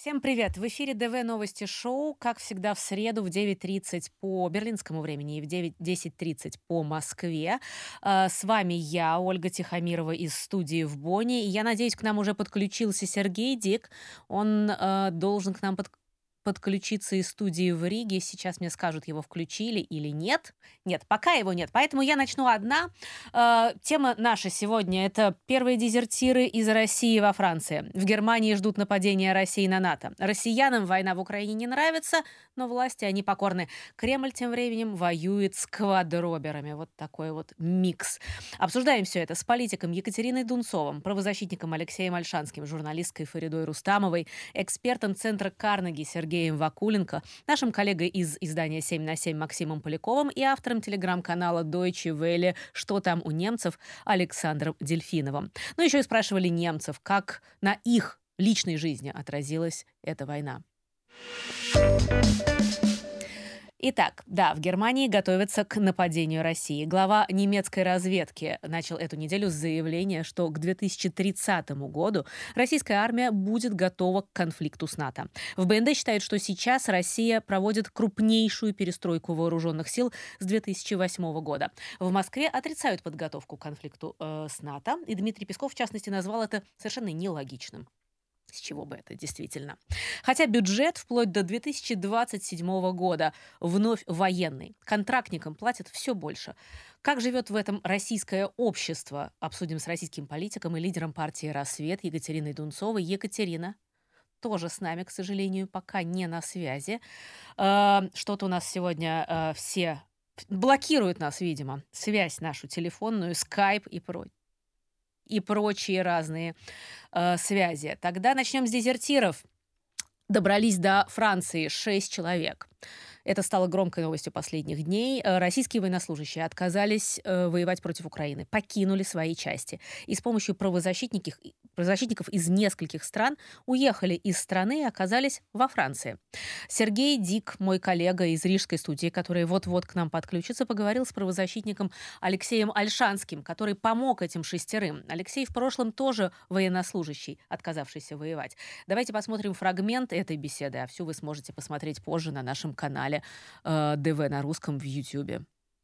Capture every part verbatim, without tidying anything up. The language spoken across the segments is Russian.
Всем привет! В эфире ДВ Новости Шоу, как всегда, в среду в девять тридцать по берлинскому времени и в девять десять тридцать по Москве. Э, С вами я, Ольга Тихомирова из студии в Бонне. И я надеюсь, к нам уже подключился Сергей Дик. Он э, должен к нам под- подключиться из студии в Риге. Сейчас мне скажут, его включили или нет. Нет, пока его нет. Поэтому я начну одна. Э, Тема наша сегодня — это первые дезертиры из России во Франции. В Германии ждут нападения России на НАТО. Россиянам война в Украине не нравится, но власти они покорны. Кремль тем временем воюет с квадроберами. Вот такой вот микс. Обсуждаем все это с политиком Екатериной Дунцовым, правозащитником Алексеем Альшанским, журналисткой Фаридой Рустамовой, экспертом Центра Карнеги Сергеем Вакуленко, нашим коллегой из издания «семь на семь» Максимом Поляковым и автором телеграм-канала Deutsche Welle «Что там у немцев» Александром Дельфиновым. Ну, еще и спрашивали немцев, как на их личной жизни отразилась эта война. Итак, да, в Германии готовятся к нападению России. Глава немецкой разведки начал эту неделю с заявления, что к две тысячи тридцатому году российская армия будет готова к конфликту с НАТО. В БНД считают, что сейчас Россия проводит крупнейшую перестройку вооруженных сил с две тысячи восьмого года. В Москве отрицают подготовку к конфликту э, с НАТО, и Дмитрий Песков, в частности, назвал это совершенно нелогичным. С чего бы это, действительно. Хотя бюджет вплоть до две тысячи двадцать седьмого года вновь военный. Контрактникам платят все больше. Как живет в этом российское общество? Обсудим с российским политиком и лидером партии «Рассвет» Екатериной Дунцовой. Екатерина тоже с нами, к сожалению, пока не на связи. Э, Что-то у нас сегодня э, все блокируют нас, видимо. Связь нашу телефонную, скайп и прочее и прочие разные э, связи. Тогда начнем с дезертиров. Добрались до Франции шесть человек. Это стало громкой новостью последних дней. Э, Российские военнослужащие отказались э, воевать против Украины, покинули свои части и с помощью правозащитников, правозащитников из нескольких стран уехали из страны и оказались во Франции. Сергей Дик, мой коллега из Рижской студии, который вот-вот к нам подключится, поговорил с правозащитником Алексеем Альшанским, который помог этим шестерым. Алексей в прошлом тоже военнослужащий, отказавшийся воевать. Давайте посмотрим фрагмент этой беседы, а всю вы сможете посмотреть позже на нашем канале э, ДВ на русском в Ютьюбе.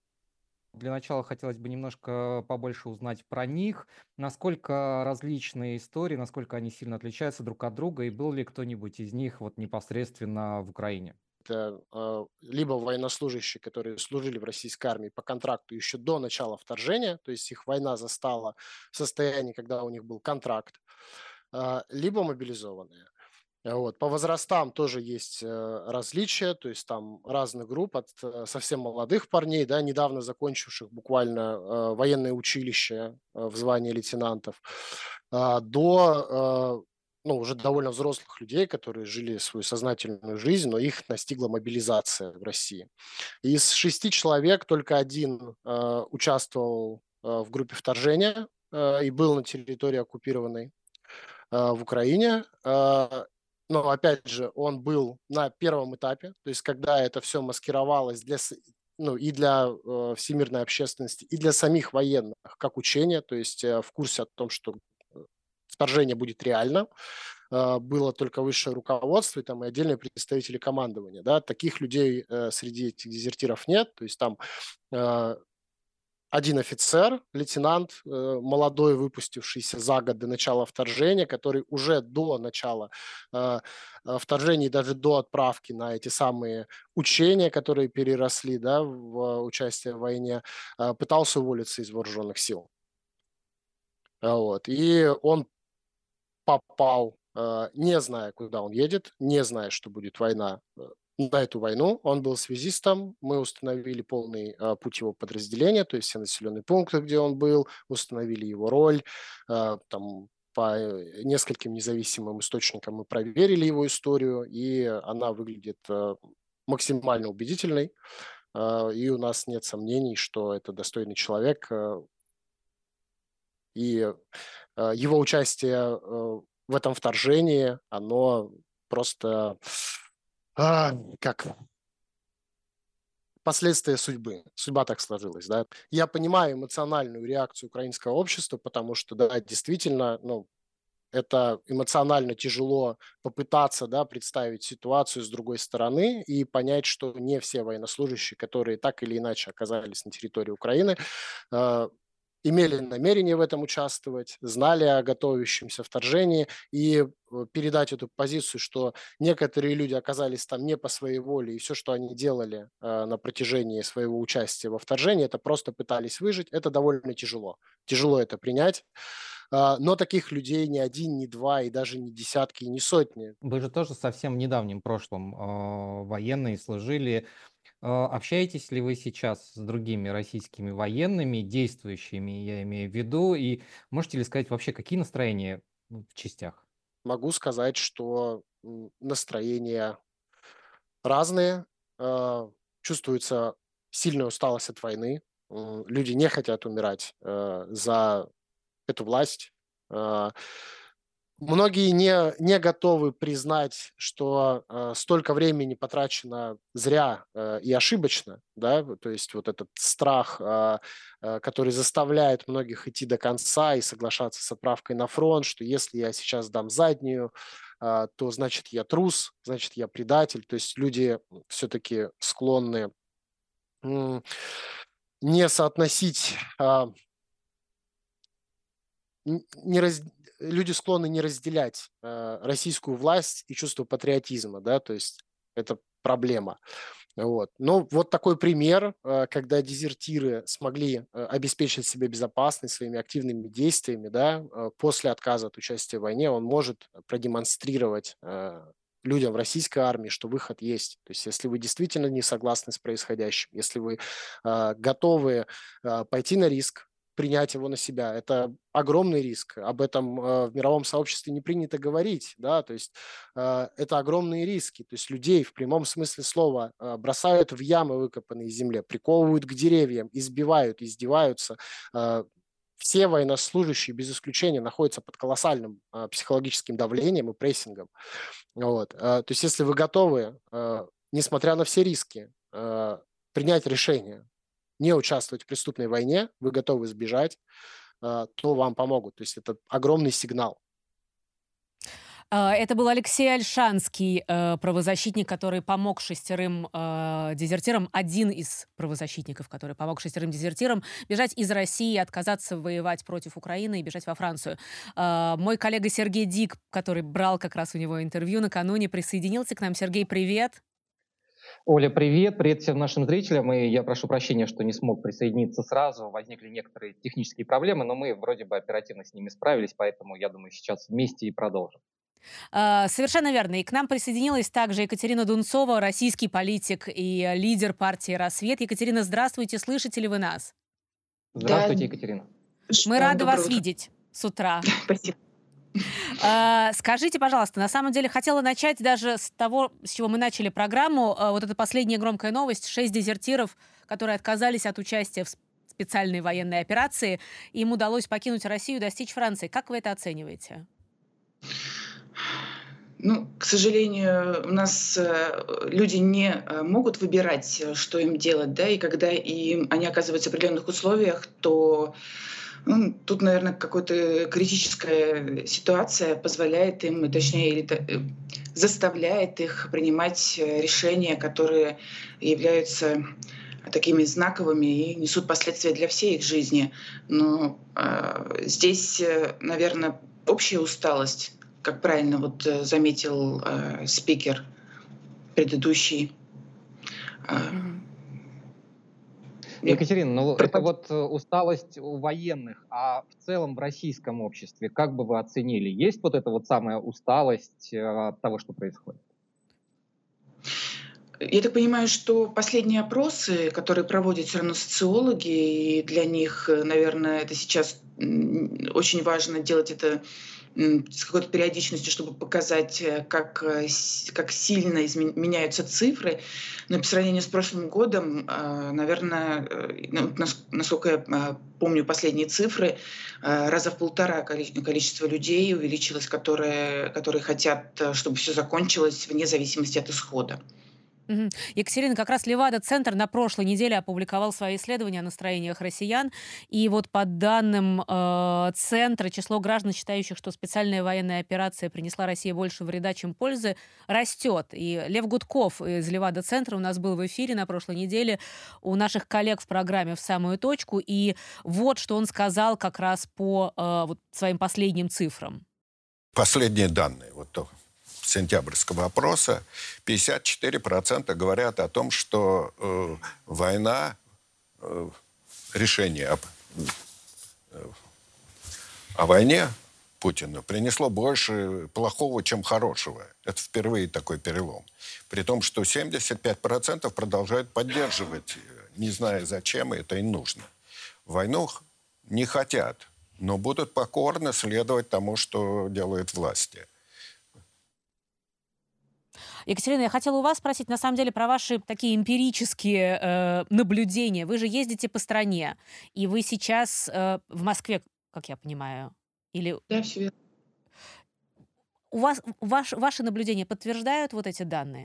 Для начала хотелось бы немножко побольше узнать про них, насколько различные истории, насколько они сильно отличаются друг от друга, и был ли кто-нибудь из них вот непосредственно в Украине. Это э, либо военнослужащие, которые служили в российской армии по контракту еще до начала вторжения, то есть их война застала в состоянии, когда у них был контракт, э, либо мобилизованные. Э, Вот. По возрастам тоже есть э, различия, то есть там разных групп, от э, совсем молодых парней, да, недавно закончивших буквально э, военное училище э, в звании лейтенантов, а, до э, ну, уже довольно взрослых людей, которые жили свою сознательную жизнь, но их настигла мобилизация в России. Из шести человек только один э, участвовал э, в группе вторжения э, и был на территории оккупированной э, в Украине. Э, но, опять же, он был на первом этапе, то есть когда это все маскировалось для, с- ну, и для э, всемирной общественности, и для самих военных, как учение, то есть э, в курсе о том, что э, вторжение будет реально, э, было только высшее руководство и, там, и отдельные представители командования. Да? Таких людей э, среди этих дезертиров нет, то есть там э, один офицер, лейтенант, э, молодой, выпустившийся за год до начала вторжения, который уже до начала э, э, вторжения и даже до отправки на эти самые учения, которые переросли, да, в э, участие в войне, э, пытался уволиться из вооруженных сил. А Вот. И он попал, э, не зная, куда он едет, не зная, что будет война, э, на эту войну. Он был связистом, мы установили полный э, путь его подразделения, то есть все населенные пункты, где он был, установили его роль, э, там, по э, нескольким независимым источникам мы проверили его историю, и она выглядит э, максимально убедительной, э, и у нас нет сомнений, что это достойный человек, э, и э, его участие э, в этом вторжении, оно просто а, как последствия судьбы. Судьба так сложилась, да. Я понимаю эмоциональную реакцию украинского общества, потому что, да, действительно, ну, это эмоционально тяжело попытаться, да, представить ситуацию с другой стороны и понять, что не все военнослужащие, которые так или иначе оказались на территории Украины, э, имели намерение в этом участвовать, знали о готовящемся вторжении, и э, передать эту позицию, что некоторые люди оказались там не по своей воле, и все, что они делали э, на протяжении своего участия во вторжении, это просто пытались выжить, это довольно тяжело. Тяжело это принять, а, но таких людей не один, не два, и даже не десятки, и не сотни. Вы же тоже совсем в недавнем прошлом а, военные служили. А, Общаетесь ли вы сейчас с другими российскими военными, действующими, я имею в виду, и можете ли сказать вообще, какие настроения в частях? Могу сказать, что м, настроения разные, а, чувствуется сильная усталость от войны, м, люди не хотят умирать э, за эту власть. А, Многие не, не готовы признать, что э, столько времени потрачено зря э, и ошибочно, да, вот, то есть вот этот страх, э, э, который заставляет многих идти до конца и соглашаться с отправкой на фронт, что если я сейчас дам заднюю, э, то значит я трус, значит я предатель, то есть люди все-таки склонны м, не соотносить а, н- не раз- люди склонны не разделять э, российскую власть и чувство патриотизма, да, то есть это проблема. Вот. Но вот такой пример, э, когда дезертиры смогли э, обеспечить себе безопасность своими активными действиями, да, э, после отказа от участия в войне, он может продемонстрировать э, людям в российской армии, что выход есть. То есть если вы действительно не согласны с происходящим, если вы э, готовы э, пойти на риск, принять его на себя. Это огромный риск. Об этом э, в мировом сообществе не принято говорить. Да? То есть э, это огромные риски. То есть людей в прямом смысле слова э, бросают в ямы, выкопанные в земле, приковывают к деревьям, избивают, издеваются. Э, все военнослужащие, без исключения, находятся под колоссальным э, психологическим давлением и прессингом. Вот. Э, то есть если вы готовы, э, несмотря на все риски, э, принять решение, не участвовать в преступной войне, вы готовы сбежать, а, то вам помогут. То есть это огромный сигнал. А, Это был Алексей Ольшанский, э, правозащитник, который помог шестерым э, дезертирам, один из правозащитников, который помог шестерым дезертирам бежать из России, отказаться воевать против Украины и бежать во Францию. А, Мой коллега Сергей Дик, который брал как раз у него интервью накануне, присоединился к нам. Сергей, привет. Оля, привет, привет всем нашим зрителям, и я прошу прощения, что не смог присоединиться сразу, возникли некоторые технические проблемы, но мы вроде бы оперативно с ними справились, поэтому я думаю, сейчас вместе и продолжим. А, Совершенно верно. И к нам присоединилась также Екатерина Дунцова, российский политик и э, лидер партии «Рассвет». Екатерина, здравствуйте, слышите ли вы нас? Да, Здравствуйте, Екатерина. Мы э, рады доброе вас утро. видеть с утра. Спасибо. А, Скажите, пожалуйста, на самом деле хотела начать даже с того, с чего мы начали программу. А, Вот эта последняя громкая новость. Шесть дезертиров, которые отказались от участия в с- специальной военной операции. Им удалось покинуть Россию и достичь Франции. Как вы это оцениваете? Ну, к сожалению, у нас э, люди не э, могут выбирать, э, что им делать, да, и когда им, они оказываются в определенных условиях, то ну, тут, наверное, какая-то критическая ситуация позволяет им, точнее, или та- э, заставляет их принимать э, решения, которые являются такими знаковыми и несут последствия для всей их жизни. Но э, здесь, э, наверное, общая усталость, как правильно вот э, заметил э, спикер предыдущий. Э, Мгм. мне Екатерина, ну это пропад- вот э, усталость у военных, а в целом в российском обществе, как бы вы оценили, есть вот эта вот самая усталость э, от того, что происходит? Я так понимаю, что последние опросы, которые проводят все равно социологи, и для них, э, наверное, это сейчас м, очень важно делать это м, с какой-то периодичностью, чтобы показать, э, как, э, с- как сильно изме- меняются цифры. Но по сравнению с прошлым годом, э, наверное, э, ну, нас- насколько я э, помню последние цифры, э, раза в полтора коли- количество людей увеличилось, которые, которые хотят, э, чтобы все закончилось вне зависимости от исхода. Мгм. Екатерина, как раз Левада-центр на прошлой неделе опубликовал свои исследования о настроениях россиян. И вот по данным э, центра, число граждан, считающих, что специальная военная операция принесла России больше вреда, чем пользы, растет. И Лев Гудков из Левада-центра у нас был в эфире на прошлой неделе у наших коллег в программе «В самую точку». И вот что он сказал как раз по э, вот своим последним цифрам. Последние данные вот то, сентябрьского опроса, пятьдесят четыре процента говорят о том, что э, война, э, решение об, э, о войне Путину принесло больше плохого, чем хорошего. Это впервые такой перелом. При том, что семьдесят пять процентов продолжают поддерживать, не зная зачем, и это им нужно. Войну не хотят, но будут покорно следовать тому, что делают власти. Екатерина, я хотела у вас спросить, на самом деле, про ваши такие эмпирические э, наблюдения. Вы же ездите по стране, и вы сейчас э, в Москве, как я понимаю, или Да, все верно. у вас ваш, ваши наблюдения подтверждают вот эти данные?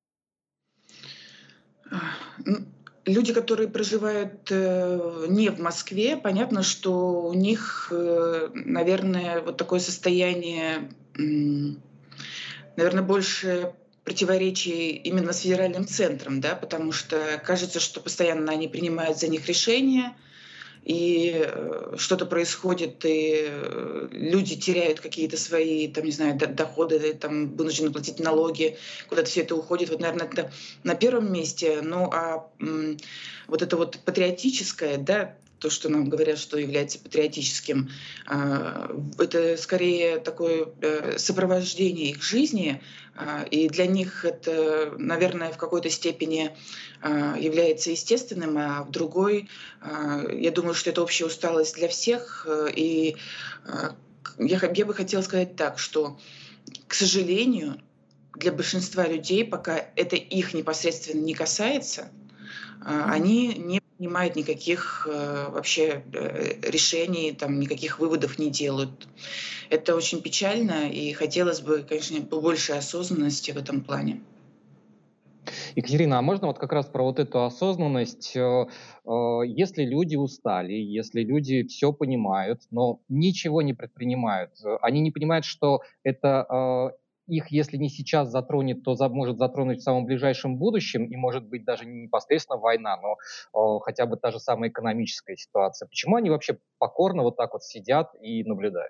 А, м, Люди, которые проживают э, не в Москве, понятно, что у них, э, наверное, вот такое состояние, м, наверное, больше противоречий именно с федеральным центром, да, потому что кажется, что постоянно они принимают за них решения, и э, что-то происходит, и э, люди теряют какие-то свои, там, не знаю, до- доходы, или там вынуждены платить налоги, куда-то все это уходит. Вот, наверное, это на первом месте. Ну, а м, вот это вот патриотическое, да, то, что нам говорят, что является патриотическим, а, это скорее такое э, сопровождение их жизни, а, и для них это, наверное, в какой-то степени а, является естественным, а в другой, а, я думаю, что это общая усталость для всех. э, И а, к- я, х- я бы хотела сказать так, что, к сожалению, для большинства людей, пока это их непосредственно не касается, а, Мгм. они не принимают никаких э, вообще э, решений, там, никаких выводов не делают. Это очень печально, и хотелось бы, конечно, побольше осознанности в этом плане. Екатерина, а можно вот как раз про вот эту осознанность? э, э, Если люди устали, если люди все понимают, но ничего не предпринимают, э, они не понимают, что это э, их, если не сейчас затронет, то за- может затронуть в самом ближайшем будущем, и может быть даже не непосредственно война, но э, хотя бы та же самая экономическая ситуация. Почему они вообще покорно вот так вот сидят и наблюдают?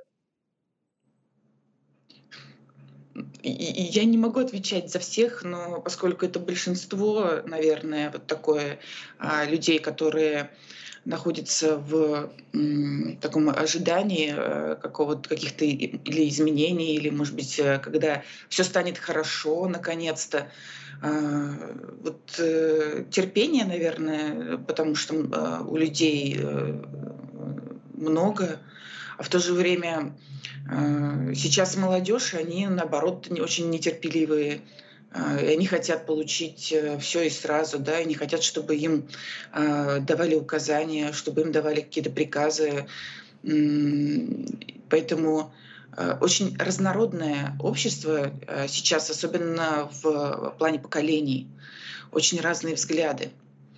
И, и я не могу отвечать за всех, но поскольку это большинство, наверное, вот такое а, людей, которые находятся в м, таком ожидании э, какого-то каких-то и- или изменений, или, может быть, э, когда все станет хорошо, наконец-то. А, вот э, терпение, наверное, потому что м, а, у людей э, много, а в то же время а, сейчас молодежь, они, наоборот, не очень нетерпеливые, а, и они хотят получить все и сразу, да, и не хотят, чтобы им а, давали указания, чтобы им давали какие-то приказы. М, Поэтому а, очень разнородное общество а, сейчас, особенно в плане поколений, очень разные взгляды.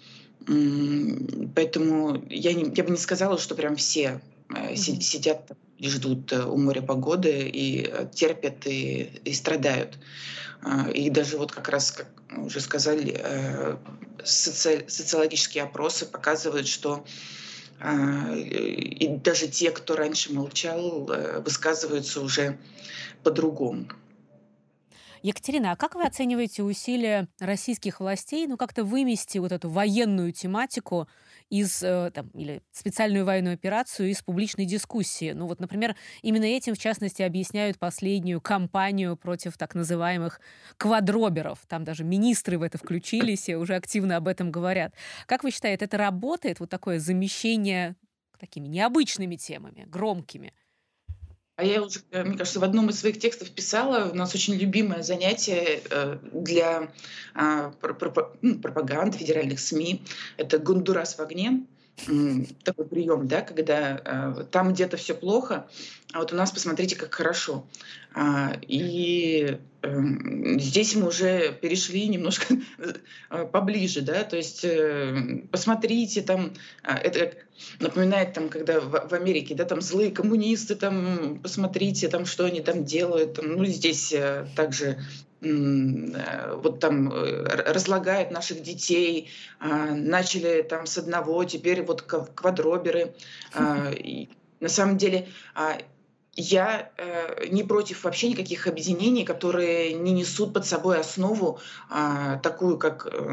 М, Поэтому я, не, я бы не сказала, что прям все э, си- Мгм. сидят там и ждут э, у моря погоды и э, терпят и, и страдают. А, И даже вот как раз, как уже сказали, э, соци- социологические опросы показывают, что а, и даже те, кто раньше молчал, э, высказываются уже по-другому. Екатерина, а как вы оцениваете усилия российских властей, ну, как-то вымести вот эту военную тематику из, э, там, или специальную военную операцию из публичной дискуссии? Ну, вот, например, именно этим, в частности, объясняют последнюю кампанию против так называемых квадроберов. Там даже министры в это включились и уже активно об этом говорят. Как вы считаете, это работает, вот такое замещение такими необычными темами, громкими? А я уже, э, мне кажется, в одном из своих текстов писала, у нас очень любимое занятие э, для а, пр- пропа- ну, пропаганды федеральных СМИ — это «Гондурас в огне». м, такой прием, да, когда э, там где-то все плохо, а вот у нас посмотрите, как хорошо. А, и эм, здесь мы уже перешли немножко э, поближе, да, то есть э, посмотрите, там, а, это как напоминает, там, когда в, в Америке, да, там злые коммунисты, там, посмотрите, там, что они там делают, там, ну, здесь э, также м, э, вот там э, р- разлагают наших детей, а, начали там с одного, теперь вот кв- квадроберы. А, и на самом деле а, я э, не против вообще никаких объединений, которые не несут под собой основу а, такую, как, э,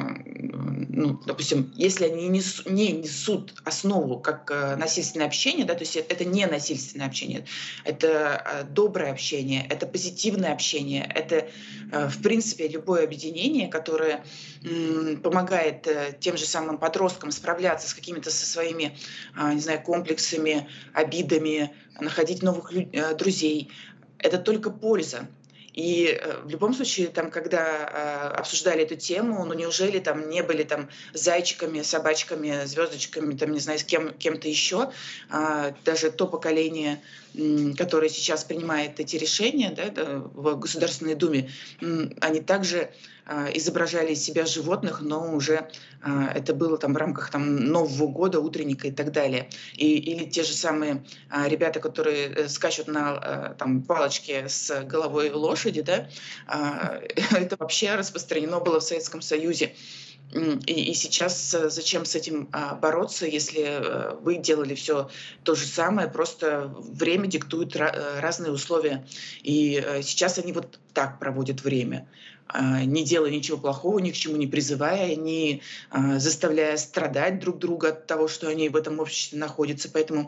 ну, допустим, если они не, несу- не несут основу как э, насильственное общение, да, то есть это не насильственное общение, это э, доброе общение, это позитивное общение, это, э, в принципе, любое объединение, которое м, помогает э, тем же самым подросткам справляться с какими-то со своими, а, не знаю, комплексами, обидами, находить новых лю- э, друзей. Это только польза. И э, в любом случае, там, когда э, обсуждали эту тему, ну неужели там не были там зайчиками, собачками, звездочками, там, не знаю, с кем, кем-то еще, а, даже то поколение, м, которое сейчас принимает эти решения, да, да, в Государственной Думе, м, они также а, изображали из себя животных, но уже а, это было там в рамках там Нового года, утренника и так далее. И, или те же самые а, ребята, которые э, скачут на а, там палочке с головой лошади, да, а, это вообще распространено было в Советском Союзе. М, И, и сейчас э, зачем с этим а, бороться, если э, вы делали все то же самое, просто время диктует ра- э, разные условия. И э, сейчас они вот так проводят время, а, не делая ничего плохого, ни к чему не призывая, не а, заставляя страдать друг друга от того, что они в этом обществе находятся. Поэтому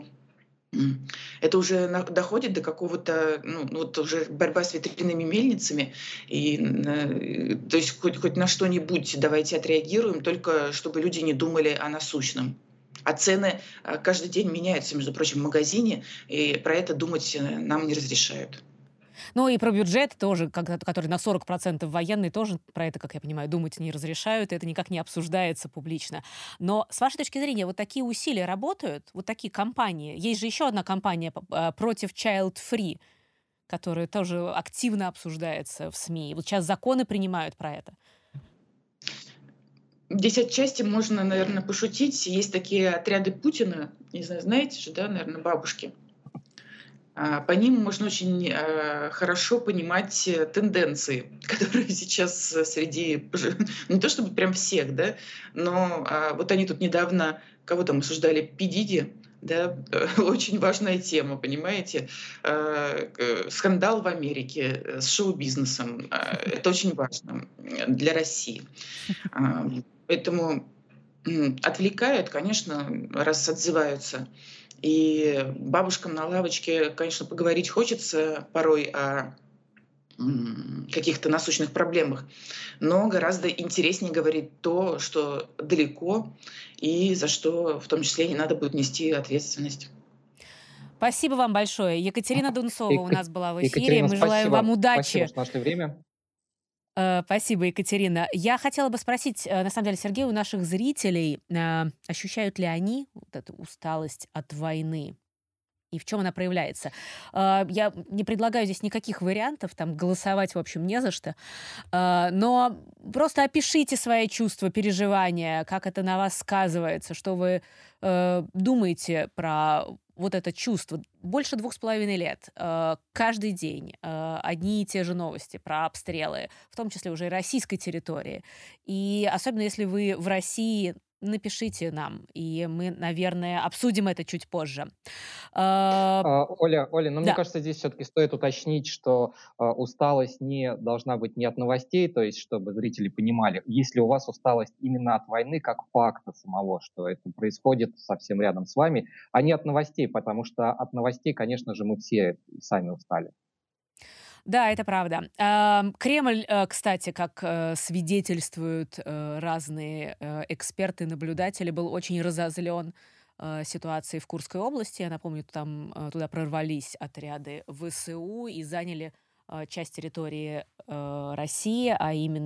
М. Это уже на доходит до какого-то, ну, ну, вот уже борьба с ветряными мельницами. И, э, то есть хоть хоть на что-нибудь давайте отреагируем, только чтобы люди не думали о насущном. А цены, а, каждый день меняются, между прочим, в магазине, и про это думать, э, нам не разрешают. Ну и про бюджет тоже, когда- который на сорок процентов военный, тоже про это, как я понимаю, думать не разрешают, это никак не обсуждается публично. Но с вашей точки зрения, вот такие усилия работают, вот такие кампании? Есть же еще одна кампания п- а, против Child Free, которая тоже активно обсуждается в СМИ. Вот сейчас законы принимают про это. Здесь отчасти можно, наверное, пошутить. Есть такие отряды Путина, не знаю, знаете же, да, наверное, бабушки. А, По ним можно очень э, хорошо понимать э, тенденции, которые сейчас э, среди пож- не то чтобы прям всех, да, но а, вот они тут недавно кого там обсуждали, Пи Диди, да, очень важная тема, понимаете, Э, к- скандал в Америке э, с шоу-бизнесом, э, это очень важно э, для России. А, Поэтому М, отвлекают, конечно, раз отзываются. И бабушкам на лавочке, конечно, поговорить хочется порой о м, каких-то насущных проблемах, но гораздо интереснее говорить то, что далеко и за что в том числе не надо будет нести ответственность. Спасибо вам большое. Екатерина Дунцова у Ека- нас была в эфире. Екатерина, Мы желаем вам спасибо. Спасибо, удачи. что нашли время. Э, Спасибо, Екатерина. Я хотела бы спросить, э, на самом деле, Сергей, у наших зрителей, э, ощущают ли они вот эту усталость от войны? И в чем она проявляется? А, Я не предлагаю здесь никаких вариантов, там голосовать, в общем, не за что. А, Но просто опишите свои чувства, переживания, как это на вас сказывается, что вы э, думаете про вот это чувство. Больше двух с половиной лет, э, каждый день э, одни и те же новости про обстрелы, в том числе уже и российской территории. И особенно если вы в России, напишите нам, и мы, наверное, обсудим это чуть позже. А, А, Оля, Оля, но мне Да. кажется, здесь все-таки стоит уточнить, что а, усталость не должна быть не от новостей, то есть чтобы зрители понимали, если у вас усталость именно от войны как факта самого, что это происходит совсем рядом с вами, а не от новостей, потому что от новостей, конечно же, мы все сами устали. Да, это правда. Ам, Кремль, э, кстати, как э, свидетельствуют э, разные э, эксперты, наблюдатели, был очень разозлен э, ситуацией в Курской области. Я напомню, там э, туда прорвались отряды ВСУ и заняли э, часть территории э, России, а именно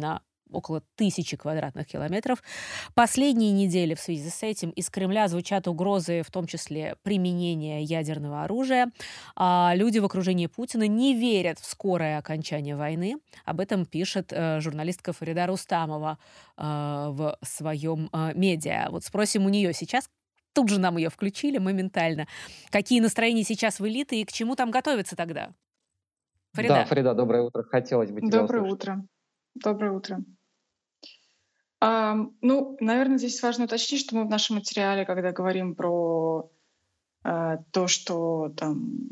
около тысячи квадратных километров. Последние недели в связи с этим из Кремля звучат угрозы, в том числе применения ядерного оружия. А люди в окружении Путина не верят в скорое окончание войны. Об этом пишет э, журналистка Фарида Рустамова э, в своем э, медиа. Вот спросим у нее сейчас. Тут же нам ее включили моментально. Какие настроения сейчас в элиты и к чему там готовиться тогда? Фарида. Да, Фарида, доброе утро. Хотелось бы тебя Доброе услышать. утро. Доброе утро. А, ну, наверное, здесь важно уточнить, что мы в нашем материале, когда говорим про а, то, что там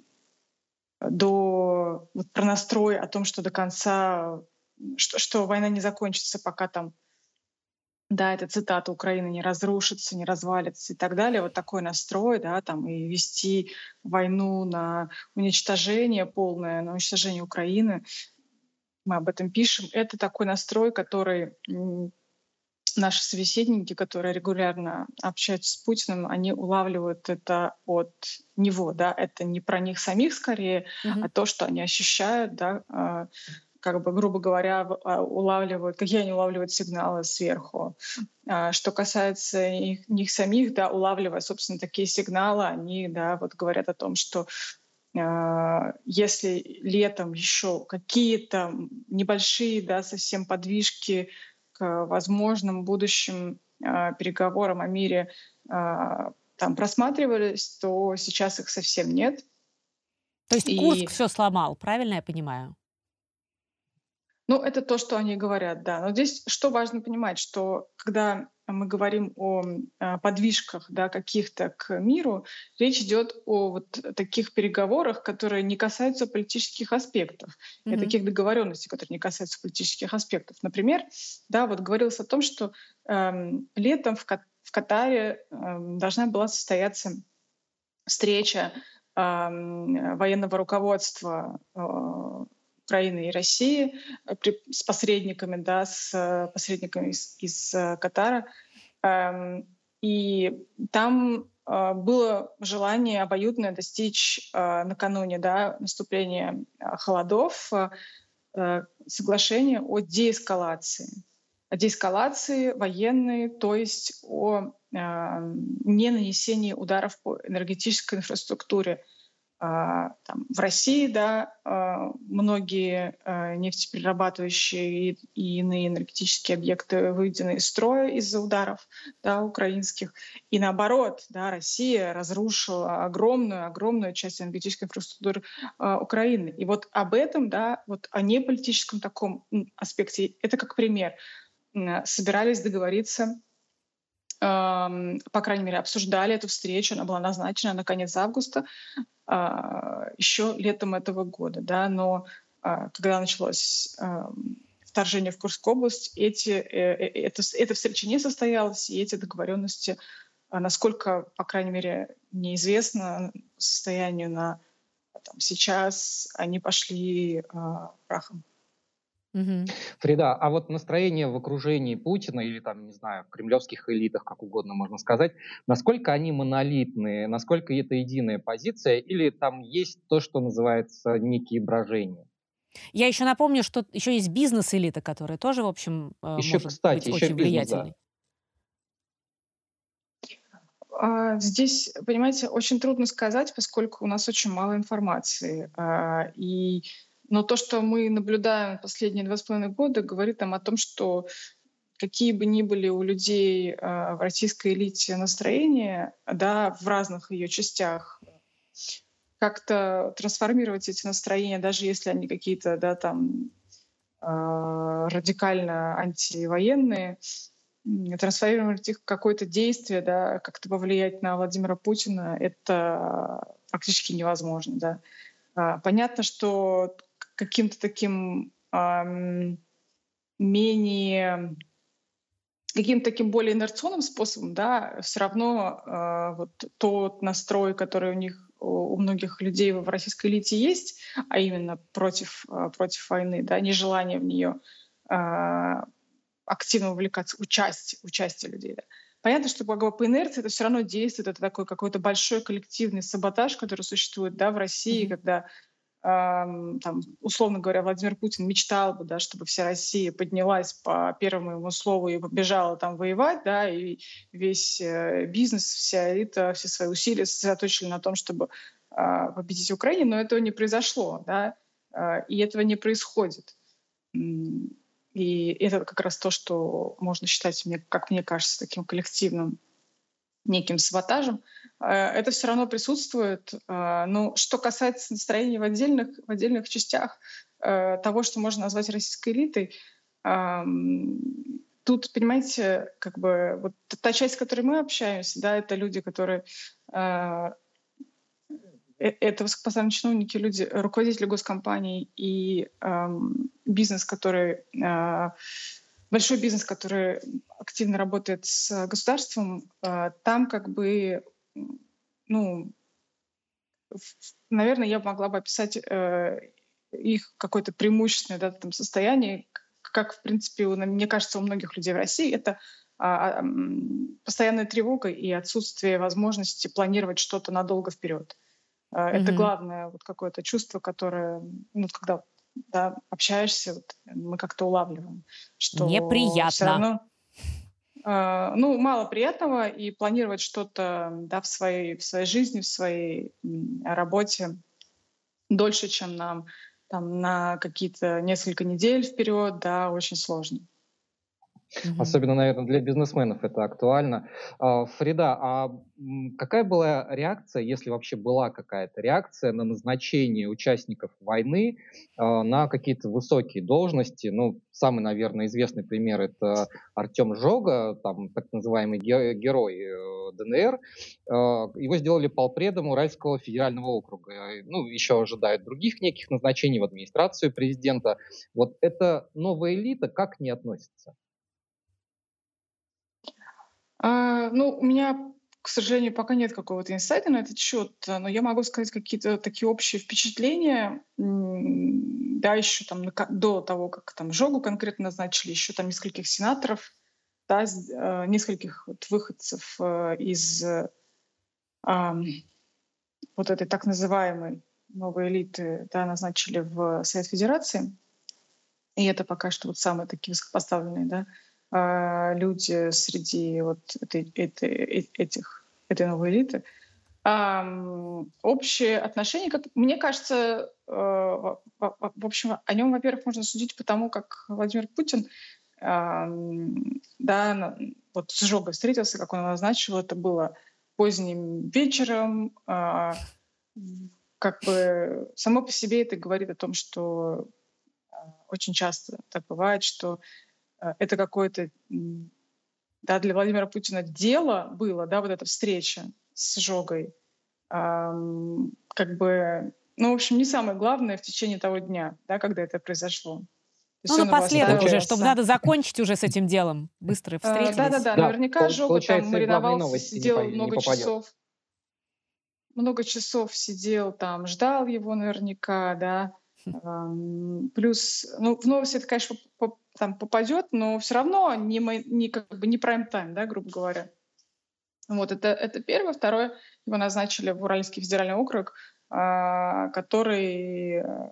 до вот про настрой о том, что до конца, что, что война не закончится, пока там, да, это цитата, Украина не разрушится, не развалится и так далее. Вот такой настрой, да, там и вести войну на уничтожение полное, на уничтожение Украины. Мы об этом пишем. Это такой настрой, который м, наши собеседники, которые регулярно общаются с Путиным, они улавливают это от него, да, это не про них самих скорее, Мгм. а то, что они ощущают, да, а, как бы, грубо говоря, в- а, улавливают, какие они улавливают сигналы сверху. А, Что касается их, них самих, да, улавливая, собственно, такие сигналы, они, да, вот говорят о том, что а, если летом еще какие-то небольшие, да, совсем подвижки к возможным будущим а, переговорам о мире а, там просматривались, то сейчас их совсем нет. То есть Курск И все сломал, правильно я понимаю? ну, это то, что они говорят, да. Но здесь что важно понимать, что когда мы говорим о а, подвижках, да, каких-то к миру, речь идет о вот таких переговорах, которые не касаются политических аспектов, и о Мгм. таких договоренностей, которые не касаются политических аспектов. Например, да, вот говорилось о том, что эм, летом в, Кат- в Катаре эм, должна была состояться встреча ам, военного руководства э, Украины и России э, при- с посредниками, да, с э, посредниками из, из, э, Катара. Эм, И там э, было желание обоюдное достичь э, накануне, да, наступления э, холодов э, э, соглашения о деэскалации. О деэскалации военной, то есть о э, ненанесении ударов по энергетической инфраструктуре. А, там, в России, да, а, многие а, нефтеперерабатывающие и, и иные энергетические объекты выведены из строя из-за ударов, да, украинских. И наоборот, да, Россия разрушила огромную, огромную часть энергетической инфраструктуры а, Украины. И вот об этом, да, вот о неполитическом таком м, аспекте, это как пример. М, Собирались договориться, ам, по крайней мере, обсуждали эту встречу, она была назначена на конец августа, а, еще летом этого года, да, но а, когда началось ам, вторжение в Курскую область, эти, э, э, эта, с- эта встреча не состоялась, и эти договоренности, а, насколько, по крайней мере, неизвестно по состоянию на там, сейчас, они пошли а, прахом. Мгм. Фрида, а вот настроение в окружении Путина или там, не знаю, в кремлевских элитах, как угодно можно сказать, насколько они монолитные, насколько это единая позиция, или там есть то, что называется некие брожения? Я еще напомню, что еще есть бизнес-элита, которая тоже, в общем, э, Еще, может кстати, быть еще очень бизнес, да. влиятельной. А, Здесь, понимаете, очень трудно сказать, поскольку у нас очень мало информации. А, И, но то, что мы наблюдаем последние два с половиной года, говорит нам о том, что какие бы ни были у людей а, в российской элите настроения, да, в разных ее частях, как-то трансформировать эти настроения, даже если они какие-то, да, там а, радикально антивоенные, м, трансформировать их в какое-то действие, да, как-то повлиять на Владимира Путина, это практически невозможно. Да. А, Понятно, что к- каким-то таким ам, менее каким-то таким более инерционным способом, да, все равно э, вот тот настрой, который у них у у многих людей в российской элите есть, а именно против, э, против войны, да, нежелание в нее активно увлекаться, участие, участие людей. Да. Понятно, что по, по инерции это все равно действует, это такой какой-то большой коллективный саботаж, который существует, да, в России, Мгм. когда эм, там, условно говоря, Владимир Путин мечтал бы, да, чтобы вся Россия поднялась по первому ему слову и побежала там воевать, да, и весь э, бизнес, вся элита, все свои усилия сосредоточили на том, чтобы э, победить Украину, но этого не произошло, да, э, и этого не происходит. М, И это как раз то, что можно считать, мне, как мне кажется, таким коллективным неким саботажем. Э, Это все равно присутствует. Э, Но что касается настроения в отдельных, в отдельных частях э, того, что можно назвать российской элитой, ам, тут, понимаете, как бы вот та часть, с которой мы общаемся, да, это люди, которые э, э, это высокопоставленные чиновники, люди, руководители госкомпаний и эм, бизнес, который э, большой бизнес, который активно работает с государством, э, там как бы, м, ну, наверное, я могла бы описать э, их какое-то преимущественное, да, там, состояние, к- как, в принципе, у, мне кажется, у многих людей в России, это а, а, м, постоянная тревога и отсутствие возможности планировать что-то надолго вперед. Э, Это Мгм. главное вот какое-то чувство, которое, ну, вот когда да, общаешься, вот, мы как-то улавливаем, что все Неприятно. равно э, ну, мало приятного, и планировать что-то да, в, своей, в своей жизни, в своей м, работе дольше, чем нам там, на какие-то несколько недель вперед, да, очень сложно. Мгм. Особенно, наверное, для бизнесменов это актуально. А, Фарида, а м, какая была реакция, если вообще была какая-то реакция на назначение участников войны а, на какие-то высокие должности? Ну, самый, наверное, известный пример — это Артем Жога, там так называемый ге- герой э, ДНР. А, Его сделали полпредом Уральского федерального округа. Э, Ну, еще ожидают других неких назначений в администрацию президента. Вот эта новая элита как к ней относится? А, ну, у меня, к сожалению, пока нет какого-то инсайта на этот счет, а, но я могу сказать какие-то такие общие впечатления. М, Да, еще там на ка- до того, как там Жогу конкретно назначили, еще там нескольких сенаторов, да, с- э, нескольких вот выходцев э, из э, ам, вот этой так называемой новой элиты, да, назначили в Совет Федерации. И это пока что вот самые такие высокопоставленные, да, а, люди среди вот этой, этой, э- этих, этой новой элиты. Ам, общее отношение, как мне кажется, э, в, в- в общем, о нем, во-первых, можно судить по тому, как Владимир Путин, ам, да, на- вот с Жогой встретился, как он его назначил, это было поздним вечером, а, в- как бы само по себе это говорит о том, что а, очень часто так бывает, что э, это какое-то м, да, для Владимира Путина дело было, да, вот эта встреча с Жогой, ам, как бы, ну, в общем, не самое главное в течение того дня, да, когда это произошло. То Ну, есть он его напоследок оставил уже, на чтобы сам. надо закончить уже с этим делом. Быстро Э, встретились. Да-да-да, Да, наверняка пол- Жога там получается, и в главные мариновался, новости не, по- сидел не много попадет. часов, много часов сидел там, ждал его наверняка, да. Ам, Плюс, ну, в новости это, конечно, поп- там попадет, но все равно не, мо- не, как бы не прайм-тайм, да, грубо говоря. Вот это, это первое. Второе, его назначили в Уральский федеральный округ, а, который э,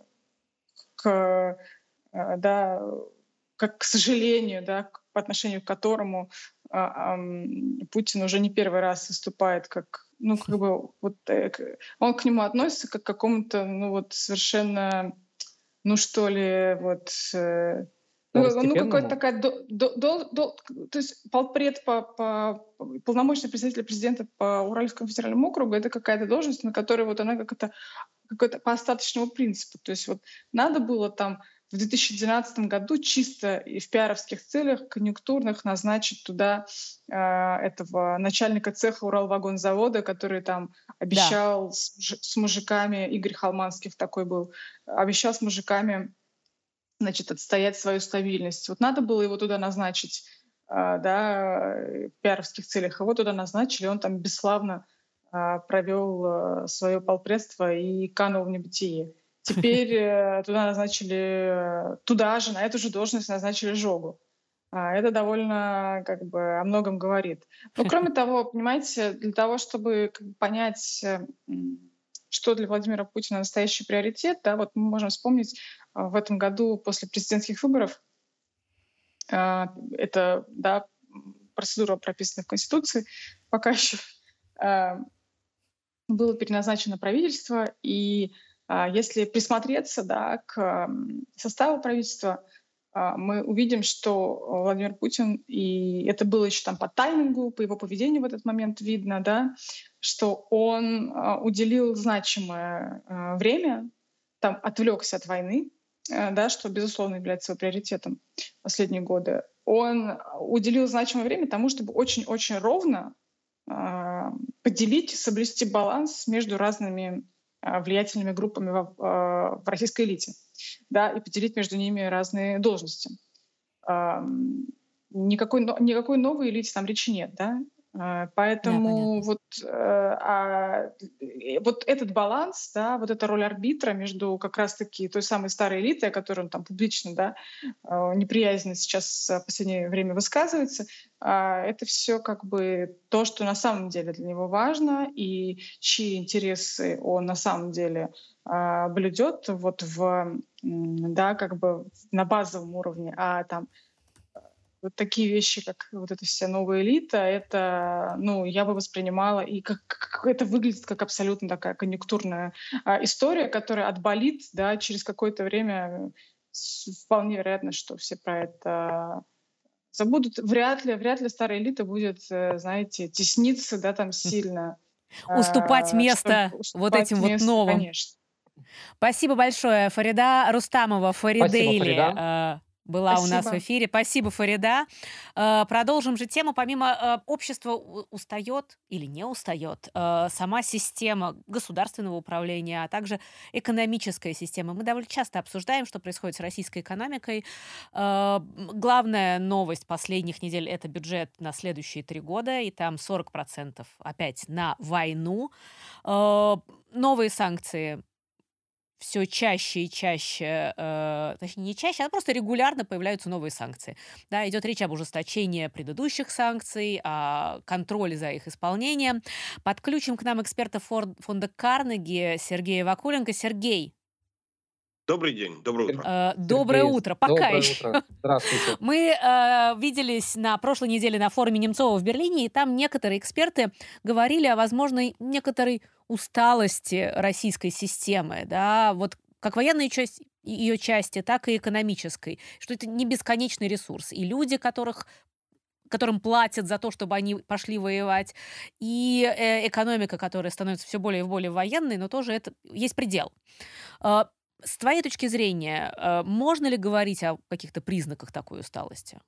к, э, да, как, к сожалению, да, к- по отношению к которому а, ам, Путин уже не первый раз выступает как, ну, как бы, вот, э, к- он к нему относится как к какому-то, ну, вот, совершенно, ну, что ли, вот, э, ну, как- ну какая-то Второстепенному? такая, до- до- до- до- то есть полпред по, по полномочный представитель президента по Уральскому федеральному округу, это какая-то должность, на которой вот она как это какой-то по остаточному принципу. То есть вот надо было там в две тысячи двенадцатом году чисто и в пиаровских целях конъюнктурных назначить туда а, этого начальника цеха Уралвагонзавода, который там Да. обещал с, мужи- с мужиками, Игорь Холманских такой был, обещал с мужиками, значит, отстоять свою стабильность. Вот надо было его туда назначить, а, да, э, в пиаровских целях. Его туда назначили, он там бесславно а, провел свое полпредство и канул в небытие. Теперь э, туда назначили, э, туда же, на эту же должность назначили Жогу. А, Это довольно как бы о многом говорит. Но кроме того, понимаете, для того, чтобы как бы понять, э, м, что для Владимира Путина настоящий приоритет. Да, вот мы можем вспомнить в этом году после президентских выборов, это, да, процедура прописана в Конституции, пока еще было переназначено правительство, и если присмотреться, да, к составу правительства, мы увидим, что Владимир Путин, и это было еще там по таймингу, по его поведению в этот момент видно, да, что он уделил значимое время, там, отвлекся от войны, да, что, безусловно, является его приоритетом в последние годы. Он уделил значимое время тому, чтобы очень-очень ровно э, поделить, соблюсти баланс между разными э, влиятельными группами в, э, в российской элите, да, и поделить между ними разные должности. Э, никакой, никакой новой элите там речи нет, да. Поэтому Да, вот, э, а, вот этот баланс, да, вот эта роль арбитра между как раз-таки той самой старой элитой, о которой он там публично, да, неприязненно сейчас в последнее время высказывается, а, это все как бы то, что на самом деле для него важно, и чьи интересы он на самом деле а, блюдет вот в, да, как бы на базовом уровне, а там вот такие вещи, как вот эта вся новая элита, это, ну, я бы воспринимала, и как, как это выглядит как абсолютно такая конъюнктурная а, история, которая отболит, да, через какое-то время. С- вполне вероятно, что все про это забудут. Вряд ли, вряд ли старая элита будет, э, знаете, тесниться, да, там сильно, уступать а, чтобы место вот уступать этим вот место, новым. конечно. Спасибо большое. Фарида Рустамова, Спасибо, Фаридейли, Фарида. э, была у нас в Спасибо. эфире. Спасибо, Фарида. Э, Продолжим же тему. Помимо э, общества у- устает или не устает э, сама система государственного управления, а также экономическая система. Мы довольно часто обсуждаем, что происходит с российской экономикой. Э, м, Главная новость последних недель — это бюджет на следующие три года, и там сорок процентов опять на войну. Э, Новые санкции все чаще и чаще, э, точнее, не чаще, а просто регулярно появляются новые санкции. Да, идет речь об ужесточении предыдущих санкций, о контроле за их исполнением. Подключим к нам эксперта фор- фонда Карнеги Сергея Вакуленко. Сергей, Добрый день, доброе утро. э, доброе Сергей, утро, пока доброе еще. утро. Здравствуйте. Мы э, виделись на прошлой неделе на форуме Немцова в Берлине, и там некоторые эксперты говорили о возможной некоторой усталости российской системы, да, вот как военной часть, ее части, так и экономической, что это не бесконечный ресурс, и люди, которых которым платят за то, чтобы они пошли воевать, и э, экономика, которая становится все более и более военной, но тоже это есть предел. Э, С твоей точки зрения, э, можно ли говорить о каких-то признаках такой усталости?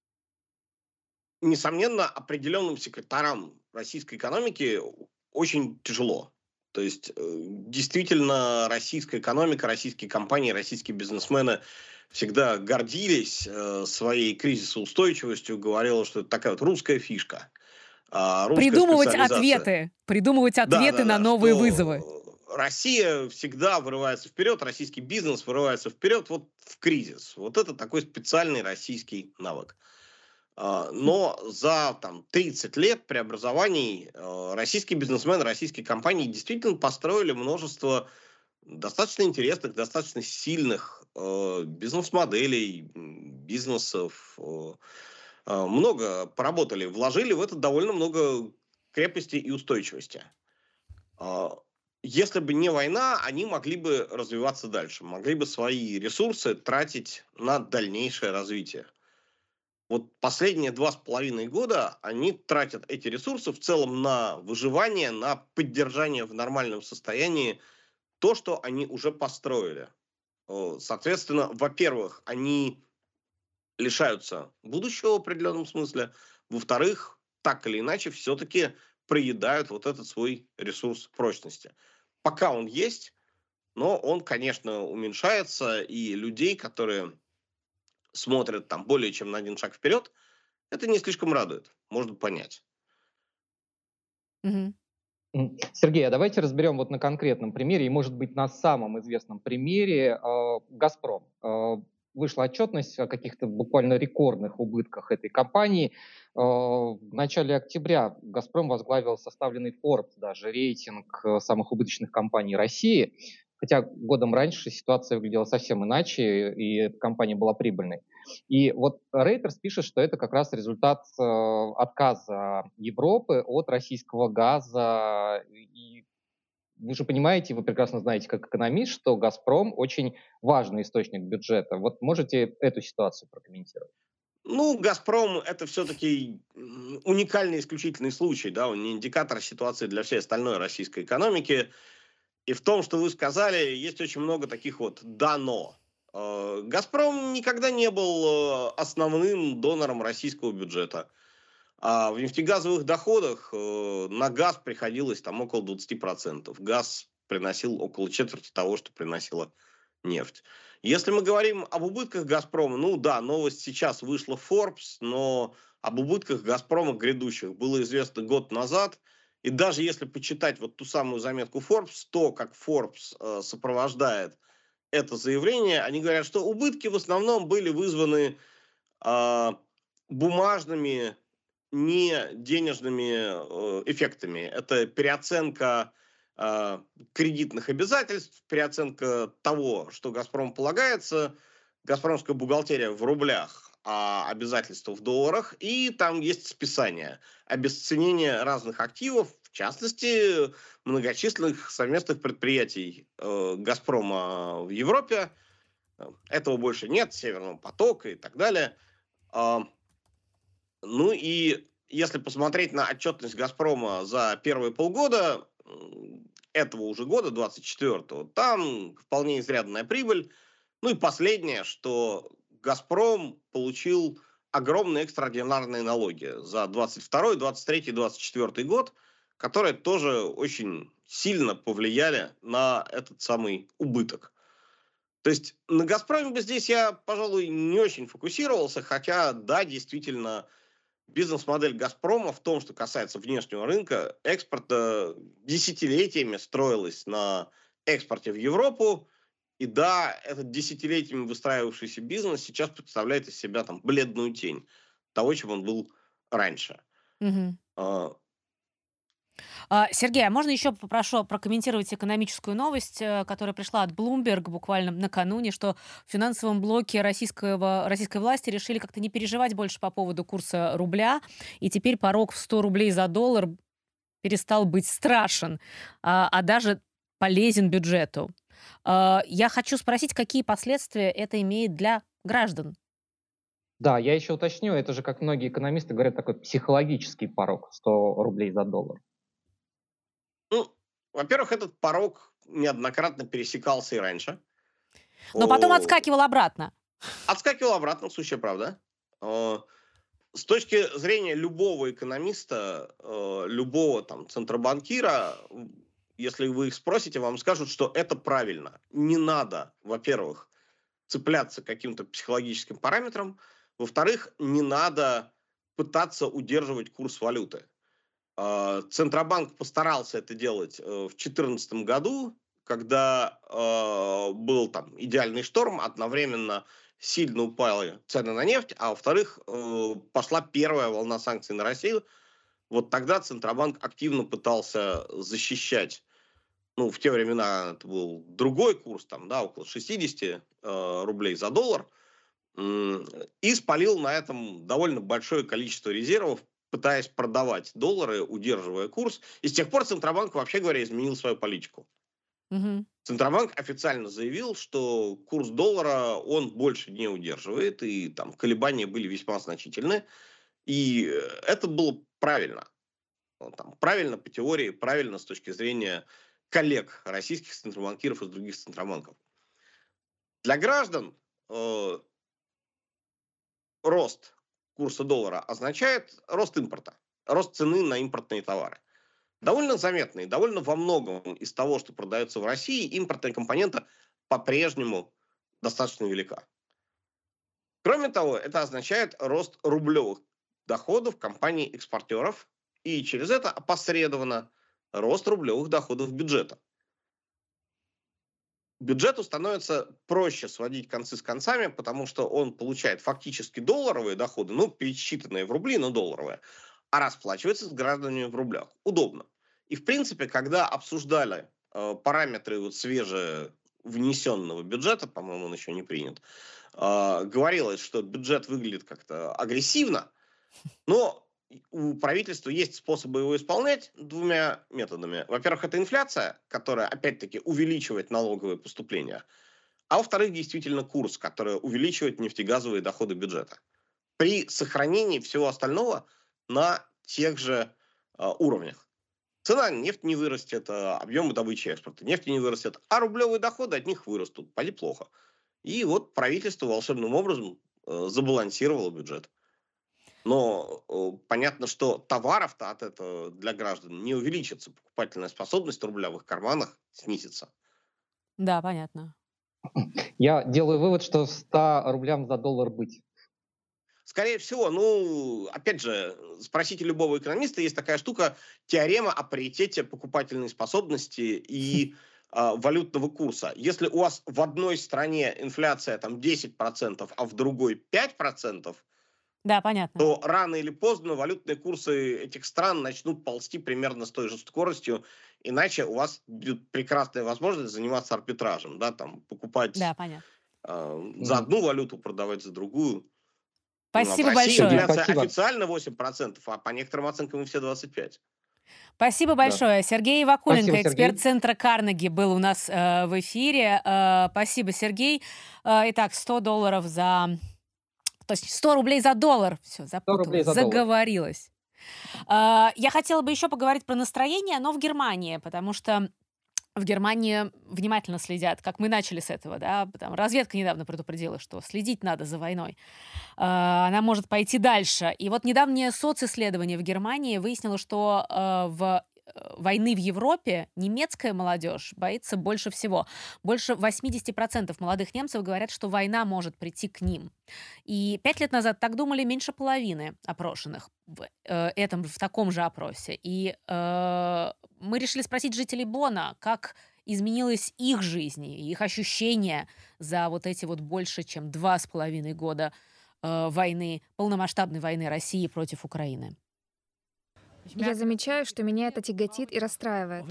Несомненно, определенным секторам российской экономики очень тяжело. То есть э, действительно российская экономика, российские компании, российские бизнесмены всегда гордились э, своей кризисоустойчивостью, говорила, что это такая вот русская фишка, а, русская Придумывать специализация. ответы, придумывать Да, ответы да, на да, новые что вызовы. Россия всегда вырывается вперед, российский бизнес вырывается вперед вот в кризис. Вот это такой специальный российский навык. А, Но за там, тридцать лет преобразований э, российские бизнесмены, российские компании действительно построили множество достаточно интересных, достаточно сильных э, бизнес-моделей, м, бизнесов. э, э, Много поработали, вложили в это довольно много крепости и устойчивости. А, Если бы не война, они могли бы развиваться дальше, могли бы свои ресурсы тратить на дальнейшее развитие. Вот последние два с половиной года они тратят эти ресурсы в целом на выживание, на поддержание в нормальном состоянии то, что они уже построили. Э, Соответственно, во-первых, они лишаются будущего в определенном смысле. Во-вторых, так или иначе, все-таки проедают вот этот свой ресурс прочности. Пока он есть, но он, конечно, уменьшается, и людей, которые смотрят там более чем на один шаг вперед, это не слишком радует, можно понять. Мгм. М, Сергей, а давайте разберем вот на конкретном примере, и, может быть, на самом известном примере э, «Газпром». Э, вышла отчетность о каких-то буквально рекордных убытках этой компании. Э, В начале октября «Газпром» возглавил составленный Forbes даже рейтинг э, самых убыточных компаний России. Хотя годом раньше ситуация выглядела совсем иначе, и эта компания была прибыльной. И вот Reuters пишет, что это как раз результат э, отказа Европы от российского газа. И вы же понимаете, вы прекрасно знаете как экономист, что «Газпром» очень важный источник бюджета. Вот можете эту ситуацию прокомментировать? Ну, «Газпром» — это все-таки уникальный исключительный случай, да, он не индикатор ситуации для всей остальной российской экономики. И в том, что вы сказали, есть очень много таких вот «да-но». Э, «Газпром» никогда не был э, основным донором российского бюджета. А в нефтегазовых доходах э, на газ приходилось там около двадцати процентов. Газ приносил около четверти того, что приносила нефть. Если мы говорим об убытках «Газпрома», ну да, новость сейчас вышла в Forbes, но об убытках «Газпрома» грядущих было известно год назад. И даже если почитать вот ту самую заметку Forbes, то, как Forbes э, сопровождает это заявление, они говорят, что убытки в основном были вызваны э, бумажными, не денежными э, эффектами. Это переоценка э, кредитных обязательств, переоценка того, что «Газпрому» полагается, «Газпромская» бухгалтерия в рублях, а обязательства в долларах, и там есть списание, обесценение разных активов, в частности, многочисленных совместных предприятий э, «Газпрома» в Европе. Этого больше нет, «Северного потока» и так далее. А, Ну и если посмотреть на отчетность «Газпрома» за первые полгода м, этого уже года, двадцать четвёртого, там вполне изрядная прибыль. Ну и последнее, что «Газпром» получил огромные экстраординарные налоги за двадцать второй, двадцать третий, двадцать четвёртый год, которые тоже очень сильно повлияли на этот самый убыток. То есть на «Газпроме» бы здесь я, пожалуй, не очень фокусировался, хотя, да, действительно, бизнес-модель «Газпрома» в том, что касается внешнего рынка, экспорта десятилетиями строилась на экспорте в Европу. И да, этот десятилетиями выстраивавшийся бизнес сейчас представляет из себя там бледную тень того, чем он был раньше. Мгм. А, А, Сергей, а можно еще попрошу прокомментировать экономическую новость, э, которая пришла от Bloomberg буквально накануне, что в финансовом блоке российского, российской власти решили как-то не переживать больше по поводу курса рубля, и теперь порог в сто рублей за доллар перестал быть страшен, а, а даже полезен бюджету. А, Я хочу спросить, какие последствия это имеет для граждан? Да, я еще уточню, это же, как многие экономисты говорят, такой психологический порог сто рублей за доллар. ну, во-первых, этот порог неоднократно пересекался и раньше. Но потом О, отскакивал обратно. Отскакивал обратно, сущая правда. А, С точки зрения любого экономиста, э, любого там центробанкира, м, если вы их спросите, вам скажут, что это правильно. Не надо, во-первых, цепляться к каким-то психологическим параметрам. Во-вторых, не надо пытаться удерживать курс валюты. А, Центробанк постарался это делать э, в две тысячи четырнадцатом году, когда э, был там идеальный шторм, одновременно сильно упали цены на нефть, а во-вторых, э, пошла первая волна санкций на Россию. Вот тогда Центробанк активно пытался защищать, ну, в те времена это был другой курс, там, да, около шестидесяти э, рублей за доллар, м, и спалил на этом довольно большое количество резервов, пытаясь продавать доллары, удерживая курс. И с тех пор Центробанк, вообще говоря, изменил свою политику. Мгм. Центробанк официально заявил, что курс доллара он больше не удерживает, и там колебания были весьма значительны. И э, это было правильно. Ну, там, правильно по теории, правильно с точки зрения коллег российских центробанкиров из других центробанков. Для граждан э, рост курса доллара означает рост импорта, рост цены на импортные товары. Довольно заметный, довольно во многом из того, что продается в России, импортная компонента по-прежнему достаточно велика. Кроме того, это означает рост рублевых доходов компаний-экспортеров и через это опосредованно рост рублевых доходов бюджета. бюджету становится проще сводить концы с концами, потому что он получает фактически долларовые доходы, ну, пересчитанные в рубли, но долларовые, а расплачивается с гражданами в рублях. Удобно. И, в принципе, когда обсуждали э, параметры вот свеже внесенного бюджета, по-моему, он еще не принят, э, говорилось, что бюджет выглядит как-то агрессивно, но у правительства есть способы его исполнять двумя методами. Во-первых, это инфляция, которая, опять-таки, увеличивает налоговые поступления, а во-вторых, действительно курс, который увеличивает нефтегазовые доходы бюджета. При сохранении всего остального на тех же э, уровнях. Цена нефти не вырастет, объемы добычи и экспорта нефти не вырастет, а рублевые доходы от них вырастут. Поди плохо. И вот правительство волшебным образом э, забалансировало бюджет. Но э, понятно, что товаров-то от этого для граждан не увеличится. Покупательная способность рубля в их карманах снизится. Да, понятно. Я делаю вывод, что ста рублям за доллар быть. Скорее всего, ну, опять же, спросите любого экономиста, есть такая штука, теорема о паритете покупательной способности и э, валютного курса. Если у вас в одной стране инфляция там десять процентов, а в другой пять процентов, Да, понятно. то рано или поздно валютные курсы этих стран начнут ползти примерно с той же скоростью, иначе у вас будет прекрасная возможность заниматься арбитражем, да, там, покупать Да, понятно. э, за одну валюту, продавать за другую. Спасибо Ну, в России большое. инфляция Спасибо. официально восемь процентов, а по некоторым оценкам и все двадцать пять процентов. Спасибо большое. Сергей Вакуленко, Спасибо, эксперт Сергей. Центра Карнеги, был у нас э, в эфире. Э, спасибо, Сергей. Э, итак, сто долларов за... То есть сто рублей за доллар. Все, рублей запуталась, за доллар. заговорилась. Э, я хотела бы еще поговорить про настроение, но в Германии, потому что в Германии внимательно следят, как мы начали с этого, да, там разведка недавно предупредила, что следить надо за войной. Э, Она может пойти дальше. И вот недавнее социсследование в Германии выяснило, что э, в э, войны в Европе немецкая молодежь боится больше всего. Больше восемьдесят процентов молодых немцев говорят, что война может прийти к ним. И пять лет назад так думали меньше половины опрошенных в, э, этом, в таком же опросе. И э, мы решили спросить жителей Бонна, как изменилась их жизнь, и их ощущения за вот эти вот больше, чем два с половиной года э, войны, полномасштабной войны России против Украины. Я замечаю, что меня это тяготит и расстраивает.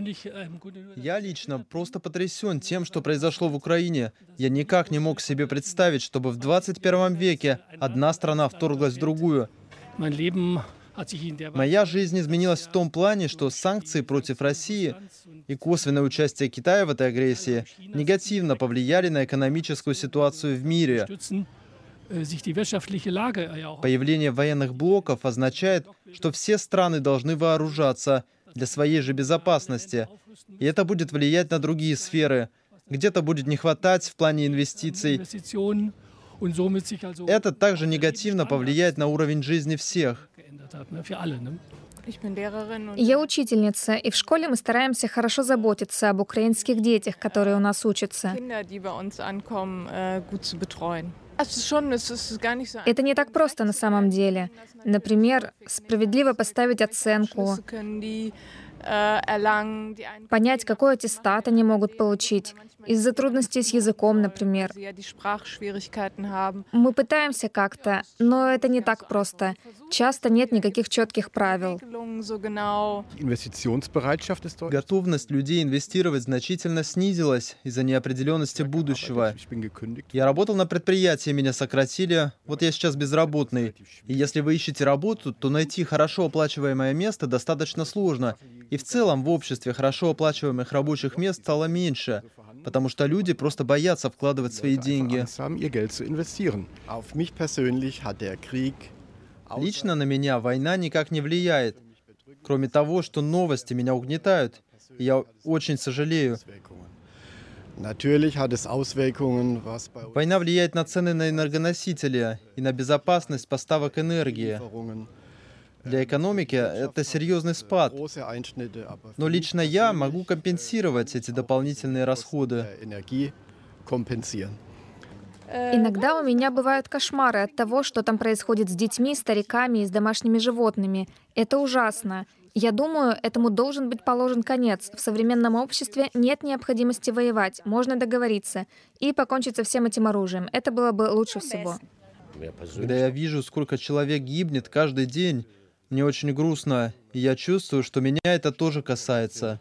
Я лично просто потрясен тем, что произошло в Украине. Я никак не мог себе представить, чтобы в двадцать первом веке одна страна вторглась в другую. Моя жизнь изменилась в том плане, что санкции против России и косвенное участие Китая в этой агрессии негативно повлияли на экономическую ситуацию в мире. Появление военных блоков означает, что все страны должны вооружаться для своей же безопасности. И это будет влиять на другие сферы. Где-то будет не хватать в плане инвестиций. Это также негативно повлияет на уровень жизни всех. Я учительница, и в школе мы стараемся хорошо заботиться об украинских детях, которые у нас учатся. Это не так просто на самом деле. Например, справедливо поставить оценку, понять, какой аттестат они могут получить, из-за трудностей с языком, например. Мы пытаемся как-то, но это не так просто. Часто нет никаких четких правил. Готовность людей инвестировать значительно снизилась из-за неопределенности будущего. Я работал на предприятии, меня сократили, вот я сейчас безработный. И если вы ищете работу, то найти хорошо оплачиваемое место достаточно сложно. И в целом в обществе хорошо оплачиваемых рабочих мест стало меньше, потому что люди просто боятся вкладывать свои деньги. Лично на меня война никак не влияет, кроме того, что новости меня угнетают. И я очень сожалею. Война влияет на цены на энергоносители и на безопасность поставок энергии. Для экономики это серьезный спад. Но лично я могу компенсировать эти дополнительные расходы. Иногда у меня бывают кошмары от того, что там происходит с детьми, стариками и с домашними животными. Это ужасно. Я думаю, этому должен быть положен конец. В современном обществе нет необходимости воевать, можно договориться и покончить со всем этим оружием. Это было бы лучше всего. Когда я вижу, сколько человек гибнет каждый день, мне очень грустно, и я чувствую, что меня это тоже касается.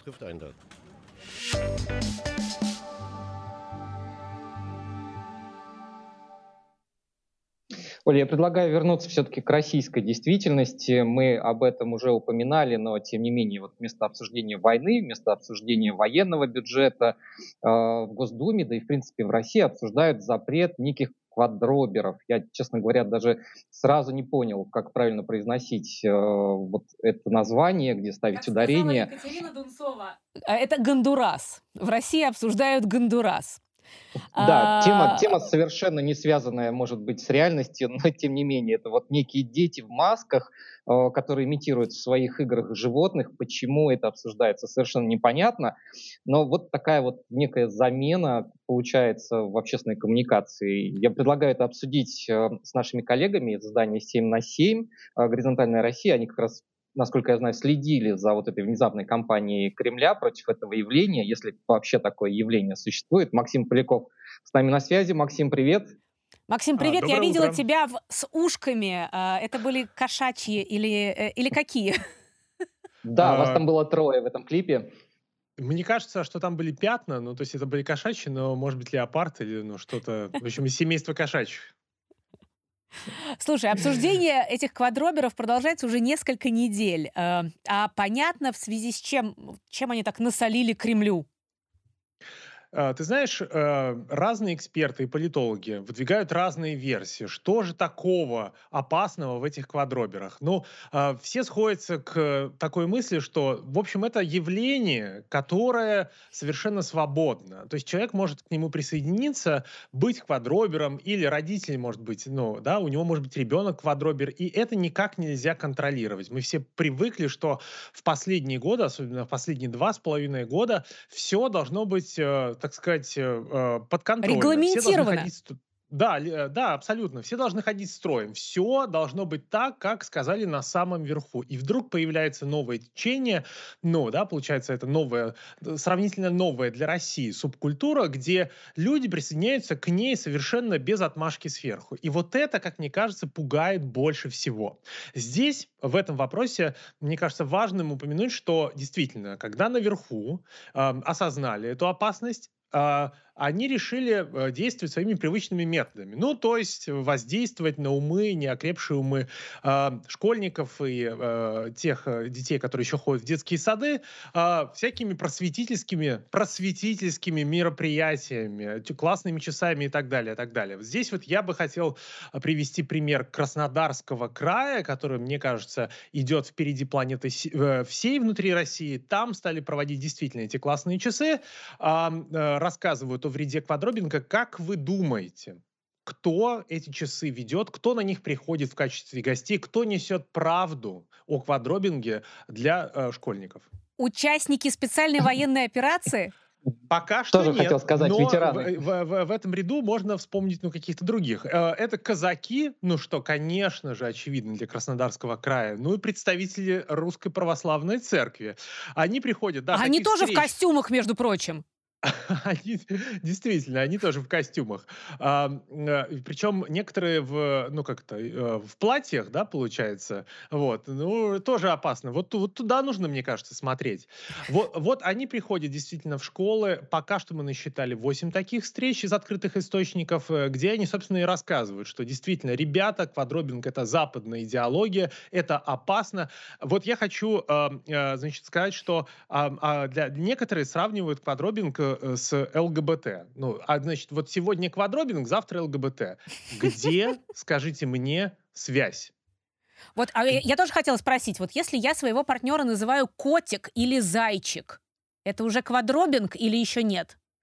Оля, я предлагаю вернуться все-таки к российской действительности. Мы об этом уже упоминали, но тем не менее, вот вместо обсуждения войны, вместо обсуждения военного бюджета э, в Госдуме, да и в принципе в России обсуждают запрет неких квадроберов. Я, честно говоря, даже сразу не понял, как правильно произносить э, вот это название, где ставить как ударение. Екатерина Дунцова. Это Гондурас. В России обсуждают Гондурас. Да, а... тема, тема совершенно не связанная, может быть, с реальностью, но тем не менее, это вот некие дети в масках, э, которые имитируют в своих играх животных. Почему это обсуждается, совершенно непонятно. Но вот такая вот некая замена получается в общественной коммуникации. Я предлагаю это обсудить э, с нашими коллегами из издания семь на семь, э, «Горизонтальная Россия». Они как раз, насколько я знаю, следили за вот этой внезапной кампанией Кремля против этого явления, если вообще такое явление существует. Максим Поляков с нами на связи. Максим, привет. Максим, привет. А, Я видела утро. тебя в, с ушками. Это были кошачьи или, или какие? Да, А... вас там было трое в этом клипе. Мне кажется, что там были пятна, ну, то есть это были кошачьи, но, может быть, леопард или ну, что-то, в общем, из семейства кошачьих. Слушай, обсуждение этих квадроберов продолжается уже несколько недель. А понятно, в связи с чем, чем они так насолили Кремлю? Ты знаешь, разные эксперты и политологи выдвигают разные версии. Что же такого опасного в этих квадроберах? Ну, все сходятся к такой мысли, что, в общем, это явление, которое совершенно свободно. То есть человек может к нему присоединиться, быть квадробером, или родитель может быть, ну, да, у него может быть ребенок квадробер, и это никак нельзя контролировать. Мы все привыкли, что в последние годы, особенно в последние два с половиной года, все должно быть, так сказать, под контролем. Регламентировано. Да, да, абсолютно. Все должны ходить строем. Все должно быть так, как сказали на самом верху. И вдруг появляется новое течение, ну, да, получается, это новое, сравнительно новая для России субкультура, где люди присоединяются к ней совершенно без отмашки сверху. И вот это, как мне кажется, пугает больше всего. Здесь, в этом вопросе, мне кажется, важным упомянуть, что действительно, когда наверху э, осознали эту опасность, э, они решили действовать своими привычными методами. Ну, то есть воздействовать на умы, неокрепшие умы э, школьников и э, тех детей, которые еще ходят в детские сады, э, всякими просветительскими, просветительскими мероприятиями, классными часами и так далее, и так далее. Здесь вот я бы хотел привести пример Краснодарского края, который, мне кажется, идет впереди планеты всей внутри России. Там стали проводить действительно эти классные часы, э, э, рассказывают о вреде квадробинга. Как вы думаете, кто эти часы ведет, кто на них приходит в качестве гостей, кто несет правду о квадробинге для э, школьников? Участники специальной военной операции? Пока что Тоже нет, хотел сказать, но ветераны. В, в, в, в этом ряду можно вспомнить ну, каких-то других. Это казаки, ну что, конечно же, очевидно для Краснодарского края, ну и представители Русской Православной Церкви. Они приходят... Да, Они тоже встреч... в костюмах, между прочим. Они, действительно, они тоже в костюмах. А, причем некоторые в, ну как-то, в платьях, да, получается. Вот, ну, тоже опасно. Вот, вот туда нужно, мне кажется, смотреть. Вот, вот они приходят действительно в школы. Пока что мы насчитали восемь таких встреч из открытых источников, где они, собственно, и рассказывают, что действительно, ребята, квадробинг — это западная идеология, это опасно. Вот я хочу, значит, сказать, что для некоторые сравнивают квадробинг с ЛГБТ. Ну, а значит, вот сегодня квадробинг, завтра ЛГБТ. Где, скажите мне, связь? Вот, а я, я тоже хотела спросить, вот если я своего партнера называю котик или зайчик, это уже квадробинг или еще нет?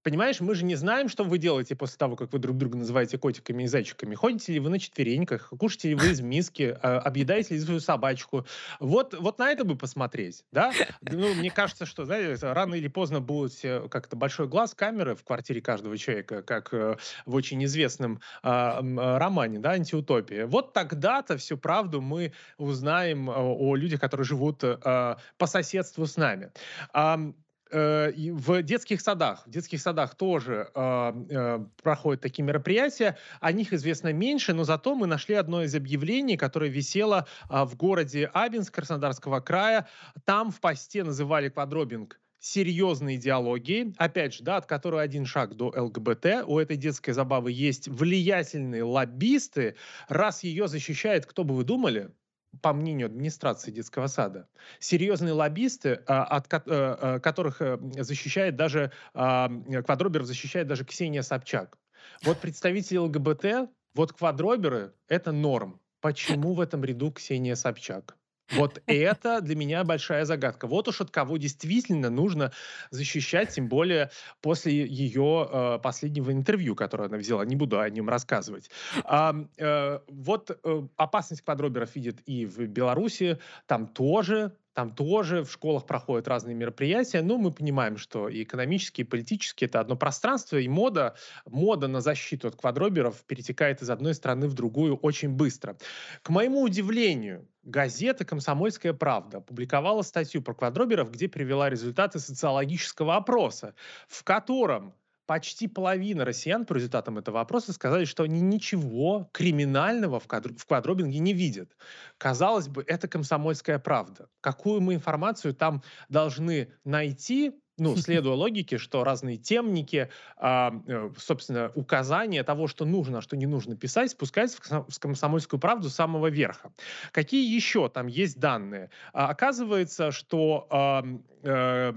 Понимаешь, мы же не знаем, что вы делаете после того, как вы друг друга называете котиками и зайчиками. Ходите ли вы на четвереньках, кушаете ли вы из миски, а, объедаете ли свою собачку. Вот, вот на это бы посмотреть, да? Ну, мне кажется, что, знаете, рано или поздно будет э, как-то большой глаз камеры в квартире каждого человека, как э, в очень известном а, м, а, романе, да, «Антиутопия». Вот тогда-то всю правду мы узнаем э, о людях, которые живут э, по соседству с нами. Ам, э, и в детских садах, в детских садах тоже э, э, проходят такие мероприятия. О них известно меньше, но зато мы нашли одно из объявлений, которое висело а, в городе Абинск Краснодарского края. Там в посте называли квадробинг серьезной идеологией, опять же, да, от которой один шаг до ЛГБТ. У этой детской забавы есть влиятельные лоббисты. Раз ее защищает, кто бы вы думали? По мнению администрации детского сада, серьезные лоббисты, а, от ко- э, э, которых э, защищает даже, а, э, квадроберов защищает даже Ксения Собчак. Вот представители ЛГБТ, вот квадроберы — это норм. Почему в этом ряду Ксения Собчак? Вот это для меня большая загадка. Вот уж от кого действительно нужно защищать, тем более после ее э, последнего интервью, которое она взяла. Не буду о нем рассказывать. А, э, вот э, опасность квадроберов видит и в Беларуси, там тоже. Там тоже в школах проходят разные мероприятия. Ну, мы понимаем, что и экономически, и политически это одно пространство, и мода, мода на защиту от квадроберов перетекает из одной страны в другую очень быстро. К моему удивлению, газета «Комсомольская правда» опубликовала статью про квадроберов, где привела результаты социологического опроса, в котором почти половина россиян по результатам этого опроса сказали, что они ничего криминального в, квадр... в квадробинге не видят. Казалось бы, это «Комсомольская правда». Какую мы информацию там должны найти? Ну, следуя логике, что разные темники, а, э, собственно, указания того, что нужно, а что не нужно писать, спускаются в комсо- в «Комсомольскую правду» с самого верха. Какие еще там есть данные? А, оказывается, что а, э,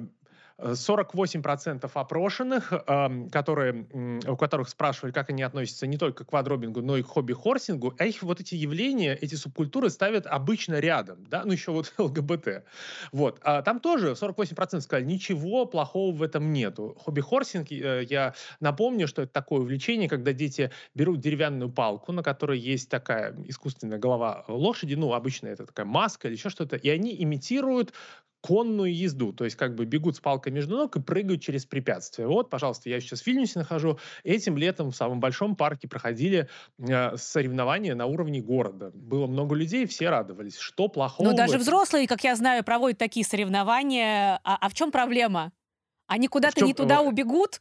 сорок восемь процентов опрошенных, эм, которые, м, у которых спрашивали, как они относятся не только к квадробингу, но и к хобби-хорсингу, а их вот эти явления, эти субкультуры ставят обычно рядом, да, ну еще вот ЛГБТ. Вот. А там тоже сорок восемь процентов сказали, ничего плохого в этом нету. Хобби-хорсинг, э, я напомню, что это такое увлечение, когда дети берут деревянную палку, на которой есть такая искусственная голова лошади, ну, обычно это такая маска или еще что-то, и они имитируют конную езду, то есть как бы бегут с палкой между ног и прыгают через препятствия. Вот, пожалуйста, я сейчас в Вильнюсе нахожу. Этим летом в самом большом парке проходили э, соревнования на уровне города. Было много людей, все радовались. Что плохого? Ну, в даже этом? взрослые, как я знаю, проводят такие соревнования. А, а в чем проблема? Они В куда-то чем, не туда э, убегут?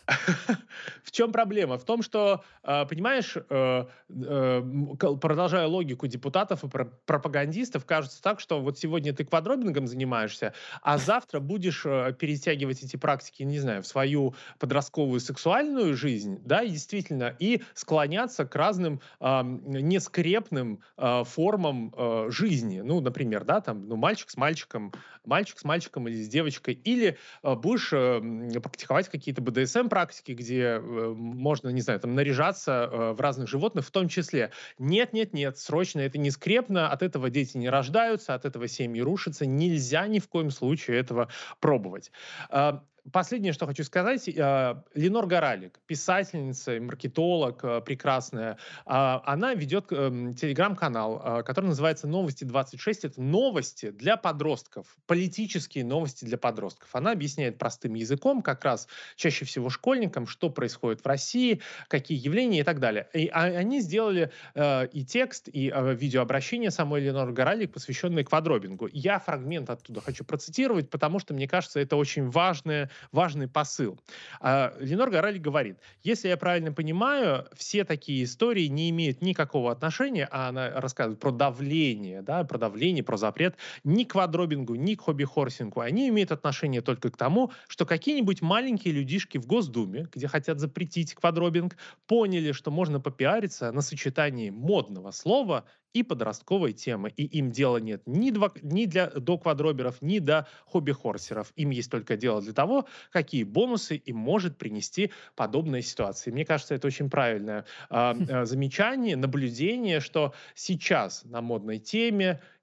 В чем проблема? В том, что, э, понимаешь, э, э, м, к- продолжая логику депутатов и про- пропагандистов, кажется так, что вот сегодня ты квадробингом занимаешься, а завтра будешь э, перетягивать эти практики, не знаю, в свою подростковую сексуальную жизнь, да, и действительно, и склоняться к разным ам, нескрепным э, формам э, жизни. Ну, например, да, там, ну, мальчик с мальчиком, мальчик с мальчиком или с девочкой, или э, будешь э, м, практиковать какие-то бэ дэ эс эм-практики, где э, можно, не знаю, там, наряжаться э, в разных животных в том числе. Нет, нет, нет, срочно это не скрепно, от этого дети не рождаются, от этого семьи рушатся, нельзя ни в коем случае этого пробовать. А, Последнее, что хочу сказать, э, Ленор Горалик, писательница, и маркетолог э, прекрасная, а, она ведет эм, телеграм-канал, э, который называется «Новости двадцать шесть». Это новости для подростков, политические новости для подростков. Она объясняет простым языком, как раз чаще всего школьникам, что происходит в России, какие явления и так далее. И а- они сделали э, и текст, и э, видеообращение самой Ленор Горалик, посвященное квадробингу. Я фрагмент оттуда хочу процитировать, потому что, мне кажется, это очень важное, важный посыл. А, Ленор Горалик говорит, если я правильно понимаю, все такие истории не имеют никакого отношения, а она рассказывает про давление, да, про давление, про запрет, ни к квадробингу, ни к хобби-хорсингу. Они имеют отношение только к тому, что какие-нибудь маленькие людишки в Госдуме, где хотят запретить квадробинг, поняли, что можно попиариться на сочетании модного слова и подростковой темы. И им дела нет ни, два, ни для до квадроберов, ни до хобби-хорсеров. Им есть только дело для того, какие бонусы им может принести подобная ситуация. Мне кажется, это очень правильное э, э, замечание, наблюдение, что сейчас на модной теме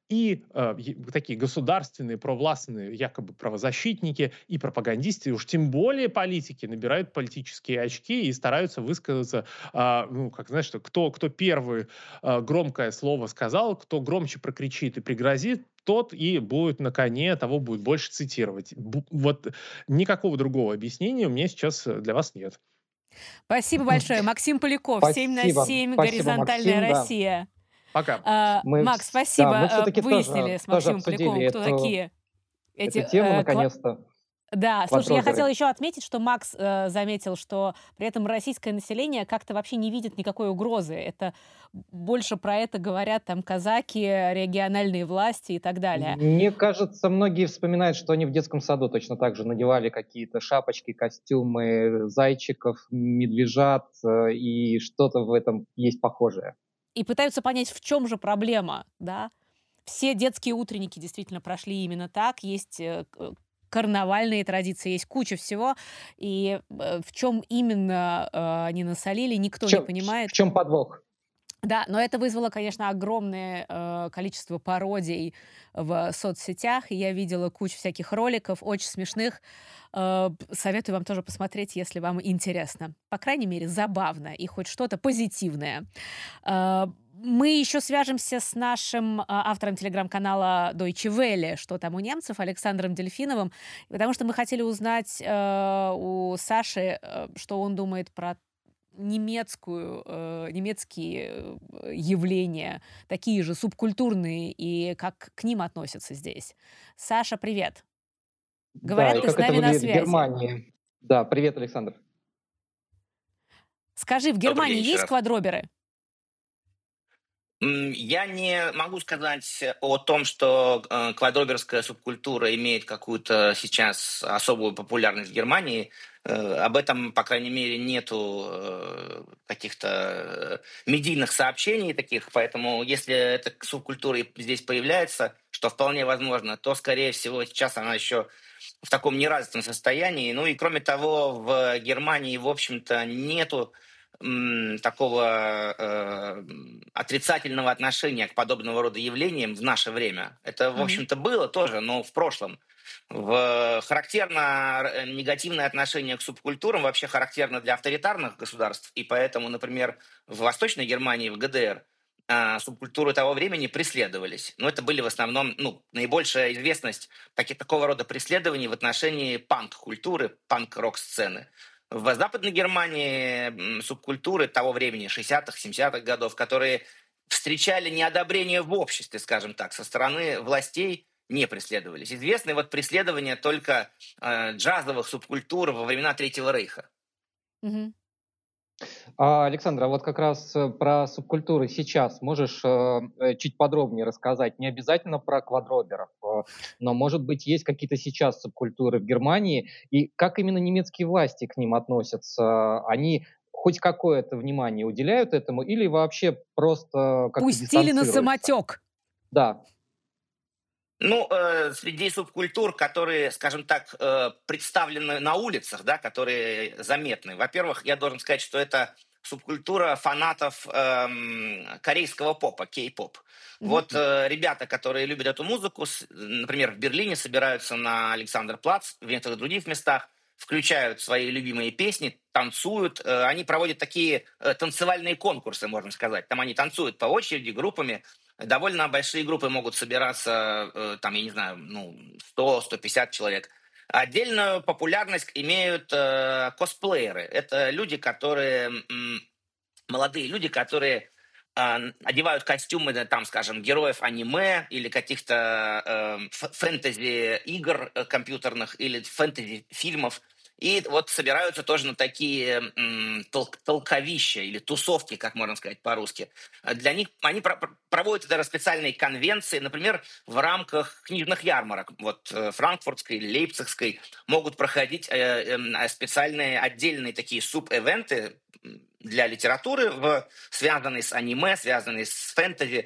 и э, такие государственные, провластные, якобы правозащитники и пропагандисты, уж тем более политики, набирают политические очки и стараются высказаться, э, ну, как знаешь, что кто, кто первый э, громкое слово сказал, кто громче прокричит и пригрозит, тот и будет на коне, того будет больше цитировать. Бу- Вот никакого другого объяснения у меня сейчас для вас нет. Спасибо большое. Максим Поляков, семь на Спасибо. семь, Спасибо, горизонтальная Максим, да. Россия. Пока. А, Мы, Макс, вс- спасибо. да, мы А, все-таки Выяснили тоже, с тоже Максимом обсудили Поляковым, кто эту, такие эти эту тему, э, кла- наконец-то. Да, слушай, я хотела Квадроберы. еще отметить, что Макс э, заметил, что при этом российское население как-то вообще не видит никакой угрозы. Это больше про это говорят там казаки, региональные власти и так далее. Мне кажется, многие вспоминают, что они в детском саду точно так же надевали какие-то шапочки, костюмы зайчиков, медвежат, э, и что-то в этом есть похожее. И пытаются понять, в чем же проблема, да? Все детские утренники действительно прошли именно так. Есть э, к- карнавальные традиции, есть куча всего. И э, в чем именно э, они насолили, В никто не чем, понимает. в чем подвох? Да, но это вызвало, конечно, огромное э, количество пародий в соцсетях. И я видела кучу всяких роликов, очень смешных. Э, п- советую вам тоже посмотреть, если вам интересно. По крайней мере, забавно и хоть что-то позитивное. Э, мы еще свяжемся с нашим э, автором телеграм-канала Deutsche Welle, что там у немцев, Александром Дельфиновым, потому что мы хотели узнать э, у Саши, э, что он думает про немецкую, э, немецкие э, явления, такие же субкультурные, и как к ним относятся здесь. Саша, привет. Да, Говорят, и ты с как это нами на выглядит в связи. Германии. Да, привет, Александр. Скажи, в Добрый Германии день еще есть раз. квадроберы? М, Я не могу сказать о том, что э, квадроберская субкультура имеет какую-то сейчас особую популярность в Германии. Э, об этом, по крайней мере, нету э, каких-то э, медийных сообщений таких, поэтому если эта субкультура и здесь появляется, что вполне возможно, то, скорее всего, сейчас она еще в таком неразвитом состоянии. Ну и, кроме того, в Германии, в общем-то, нету м, такого э, м, отрицательного отношения к подобного рода явлениям в наше время. Это, в Мгм. общем-то, было тоже, но в прошлом. В, характерно э, негативное отношение к субкультурам вообще характерно для авторитарных государств, и поэтому, например, в Восточной Германии, в ГДР, а, субкультуры того времени преследовались. Но это были в основном, ну, наибольшая известность таки, такого рода преследований в отношении панк-культуры, панк-рок-сцены. В Западной Германии м, субкультуры того времени, шестидесятых, семидесятых годов, которые встречали неодобрение в обществе, скажем так, со стороны властей, не преследовались. Известны вот преследования только э, джазовых субкультур во времена Третьего Рейха. Мгм. А, Александр, а вот как раз э, про субкультуры сейчас можешь э, э, чуть подробнее рассказать? Не обязательно про квадроберов, э, но, может быть, есть какие-то сейчас субкультуры в Германии, и как именно немецкие власти к ним относятся? Они хоть какое-то внимание уделяют этому или вообще просто как-то Пустили на дистанцируются? самотек. Да. Ну, э, среди субкультур, которые, скажем так, э, представлены на улицах, да, которые заметны. Во-первых, я должен сказать, что это субкультура фанатов эм, корейского попа, кей-поп. Мгм. Вот э, ребята, которые любят эту музыку, с- например, в Берлине собираются на Александр-Плац, в некоторых других местах, включают свои любимые песни, танцуют. Э, они проводят такие э, танцевальные конкурсы, можно сказать. Там они танцуют по очереди, группами. Довольно большие группы могут собираться, э, там, я не знаю, ну, сто - сто пятьдесят человек. Отдельную популярность имеют э, косплееры. Это люди, которые, м, молодые люди, которые а, одевают костюмы, да, там, скажем, героев аниме или каких-то э, ф- фэнтези-игр э, компьютерных или фэнтези-фильмов. И вот собираются тоже на такие м, тол- толковища или тусовки, как можно сказать по-русски. А Для них они про- про- проводят даже специальные конвенции, например, в рамках книжных ярмарок, вот э, франкфуртской или лейпцигской, могут проходить э, эм, э, специальные отдельные такие суб-эвенты м, для литературы, в- связанные с аниме, связанные с фэнтези.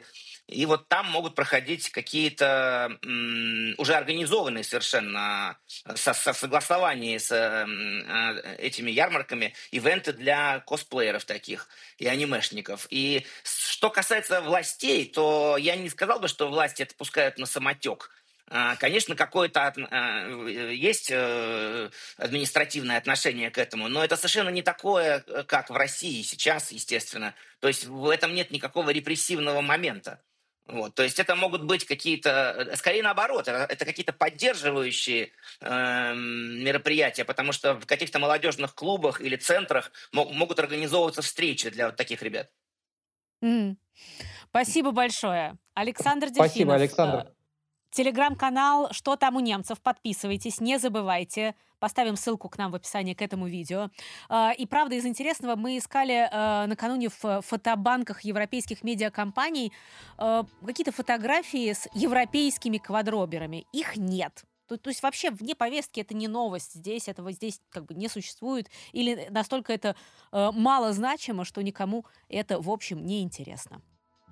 И вот там могут проходить какие-то м, уже организованные совершенно со, со согласовании с э, этими ярмарками ивенты для косплееров таких и анимешников. И что касается властей, то я не сказал бы, что власти это пускают на самотек. Конечно, какое-то есть административное отношение к этому, но это совершенно не такое, как в России сейчас, естественно. То есть в этом нет никакого репрессивного момента. Вот. То есть это могут быть какие-то, скорее наоборот, это, это какие-то поддерживающие э, мероприятия, потому что в каких-то молодежных клубах или центрах мог, могут организовываться встречи для вот таких ребят. Mm. Спасибо большое. Александр Дельфинов. Спасибо, Александр. Телеграм-канал «Что там у немцев?» Подписывайтесь, не забывайте. Поставим ссылку к нам в описании к этому видео. И правда, из интересного, мы искали накануне в фотобанках европейских медиакомпаний какие-то фотографии с европейскими квадроберами. Их нет. То, то есть вообще вне повестки это не новость. Здесь этого здесь как бы не существует. Или настолько это мало значимо, что никому это, в общем, не интересно.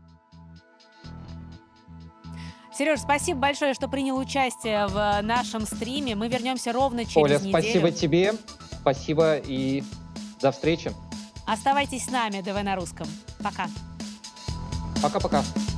Сереж, спасибо большое, что принял участие в нашем стриме. Мы вернемся ровно через Оля, неделю. Спасибо тебе, спасибо и до встречи. Оставайтесь с нами, ДВ на русском. Пока. Пока-пока.